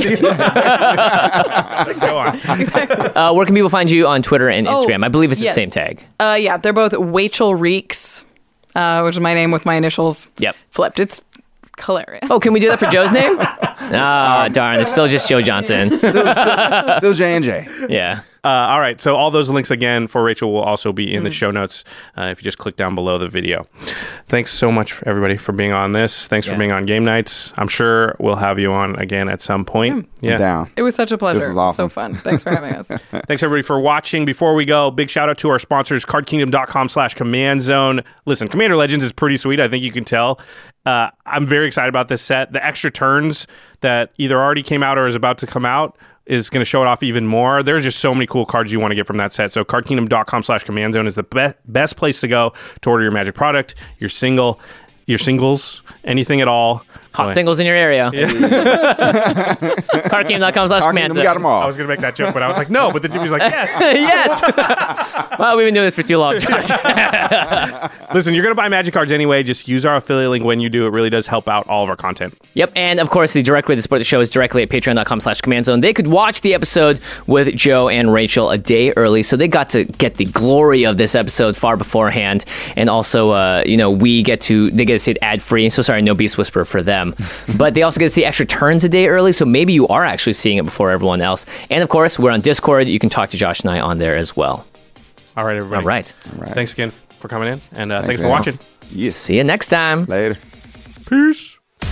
Go on. Exactly. Where can people find you on Twitter and Instagram? I believe it's yes. the same tag. Yeah, they're both Wachel Reeks, which is my name with my initials Yep. flipped. It's hilarious. Oh, can we do that for Joe's name? Ah, darn. It's still just Joe Johnson. Still J&J. Yeah. All right. So all those links again for Rachel will also be in the show notes if you just click down below the video. Thanks so much, everybody, for being on this. Thanks for being on Game Nights. I'm sure we'll have you on again at some point. I'm down. It was such a pleasure. This is awesome. So fun. Thanks for having us. Thanks, everybody, for watching. Before we go, big shout out to our sponsors, cardkingdom.com/command zone. Listen, Commander Legends is pretty sweet. I think you can tell. I'm very excited about this set. The extra turns that either already came out or is about to come out is going to show it off even more. There's just so many cool cards you want to get from that set. So cardkingdom.com/command zone is the best place to go to order your Magic product, your singles, anything at all. Hot singles in your area. Cardkingdom.com/command. We got them all. I was going to make that joke, but I was like, no. But then Jimmy's like, yes. Yes. Well, we've been doing this for too long, Josh. Listen, you're going to buy Magic cards anyway. Just use our affiliate link when you do. It really does help out all of our content. Yep. And of course, the direct way to support the show is directly at patreon.com/command zone. They could watch the episode with Joe and Rachel a day early. So they got to get the glory of this episode far beforehand. And also, they get to see it ad free. So sorry, no Beast Whisperer for them. But they also get to see extra turns a day early. So maybe you are actually seeing it before everyone else. And of course, we're on Discord. You can talk to Josh and I on there as well. All right, everybody. All right. Thanks again for coming in. And thanks for watching. Yes. See you next time. Later. Peace.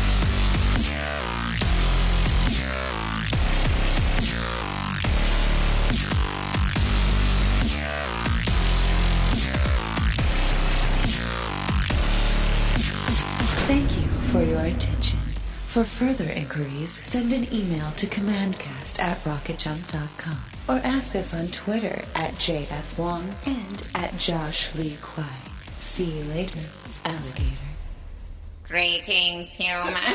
Thank you for your attention. For further inquiries, send an email to commandcast@rocketjump.com or ask us on Twitter @JFWong and @JoshLeeQuai. See you later, alligator. Greetings, humans.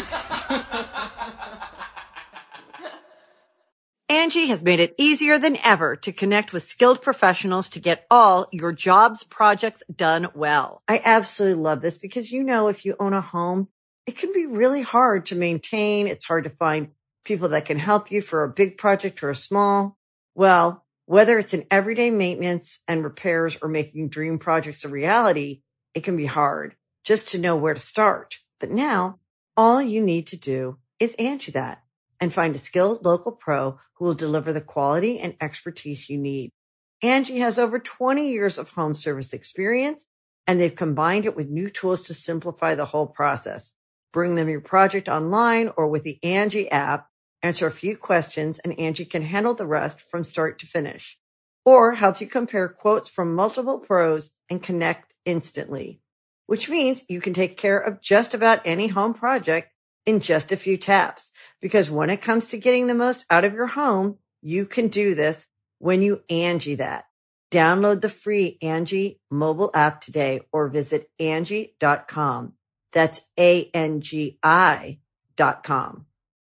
Angie has made it easier than ever to connect with skilled professionals to get all your jobs projects done well. I absolutely love this because, if you own a home, it can be really hard to maintain. It's hard to find people that can help you for a big project or a small. Well, whether it's in everyday maintenance and repairs or making dream projects a reality, it can be hard just to know where to start. But now all you need to do is Angie that and find a skilled local pro who will deliver the quality and expertise you need. Angie has over 20 years of home service experience, and they've combined it with new tools to simplify the whole process. Bring them your project online or with the Angie app, answer a few questions, and Angie can handle the rest from start to finish. Or help you compare quotes from multiple pros and connect instantly, which means you can take care of just about any home project in just a few taps. Because when it comes to getting the most out of your home, you can do this when you Angie that. Download the free Angie mobile app today or visit Angie.com. That's ANGI.com.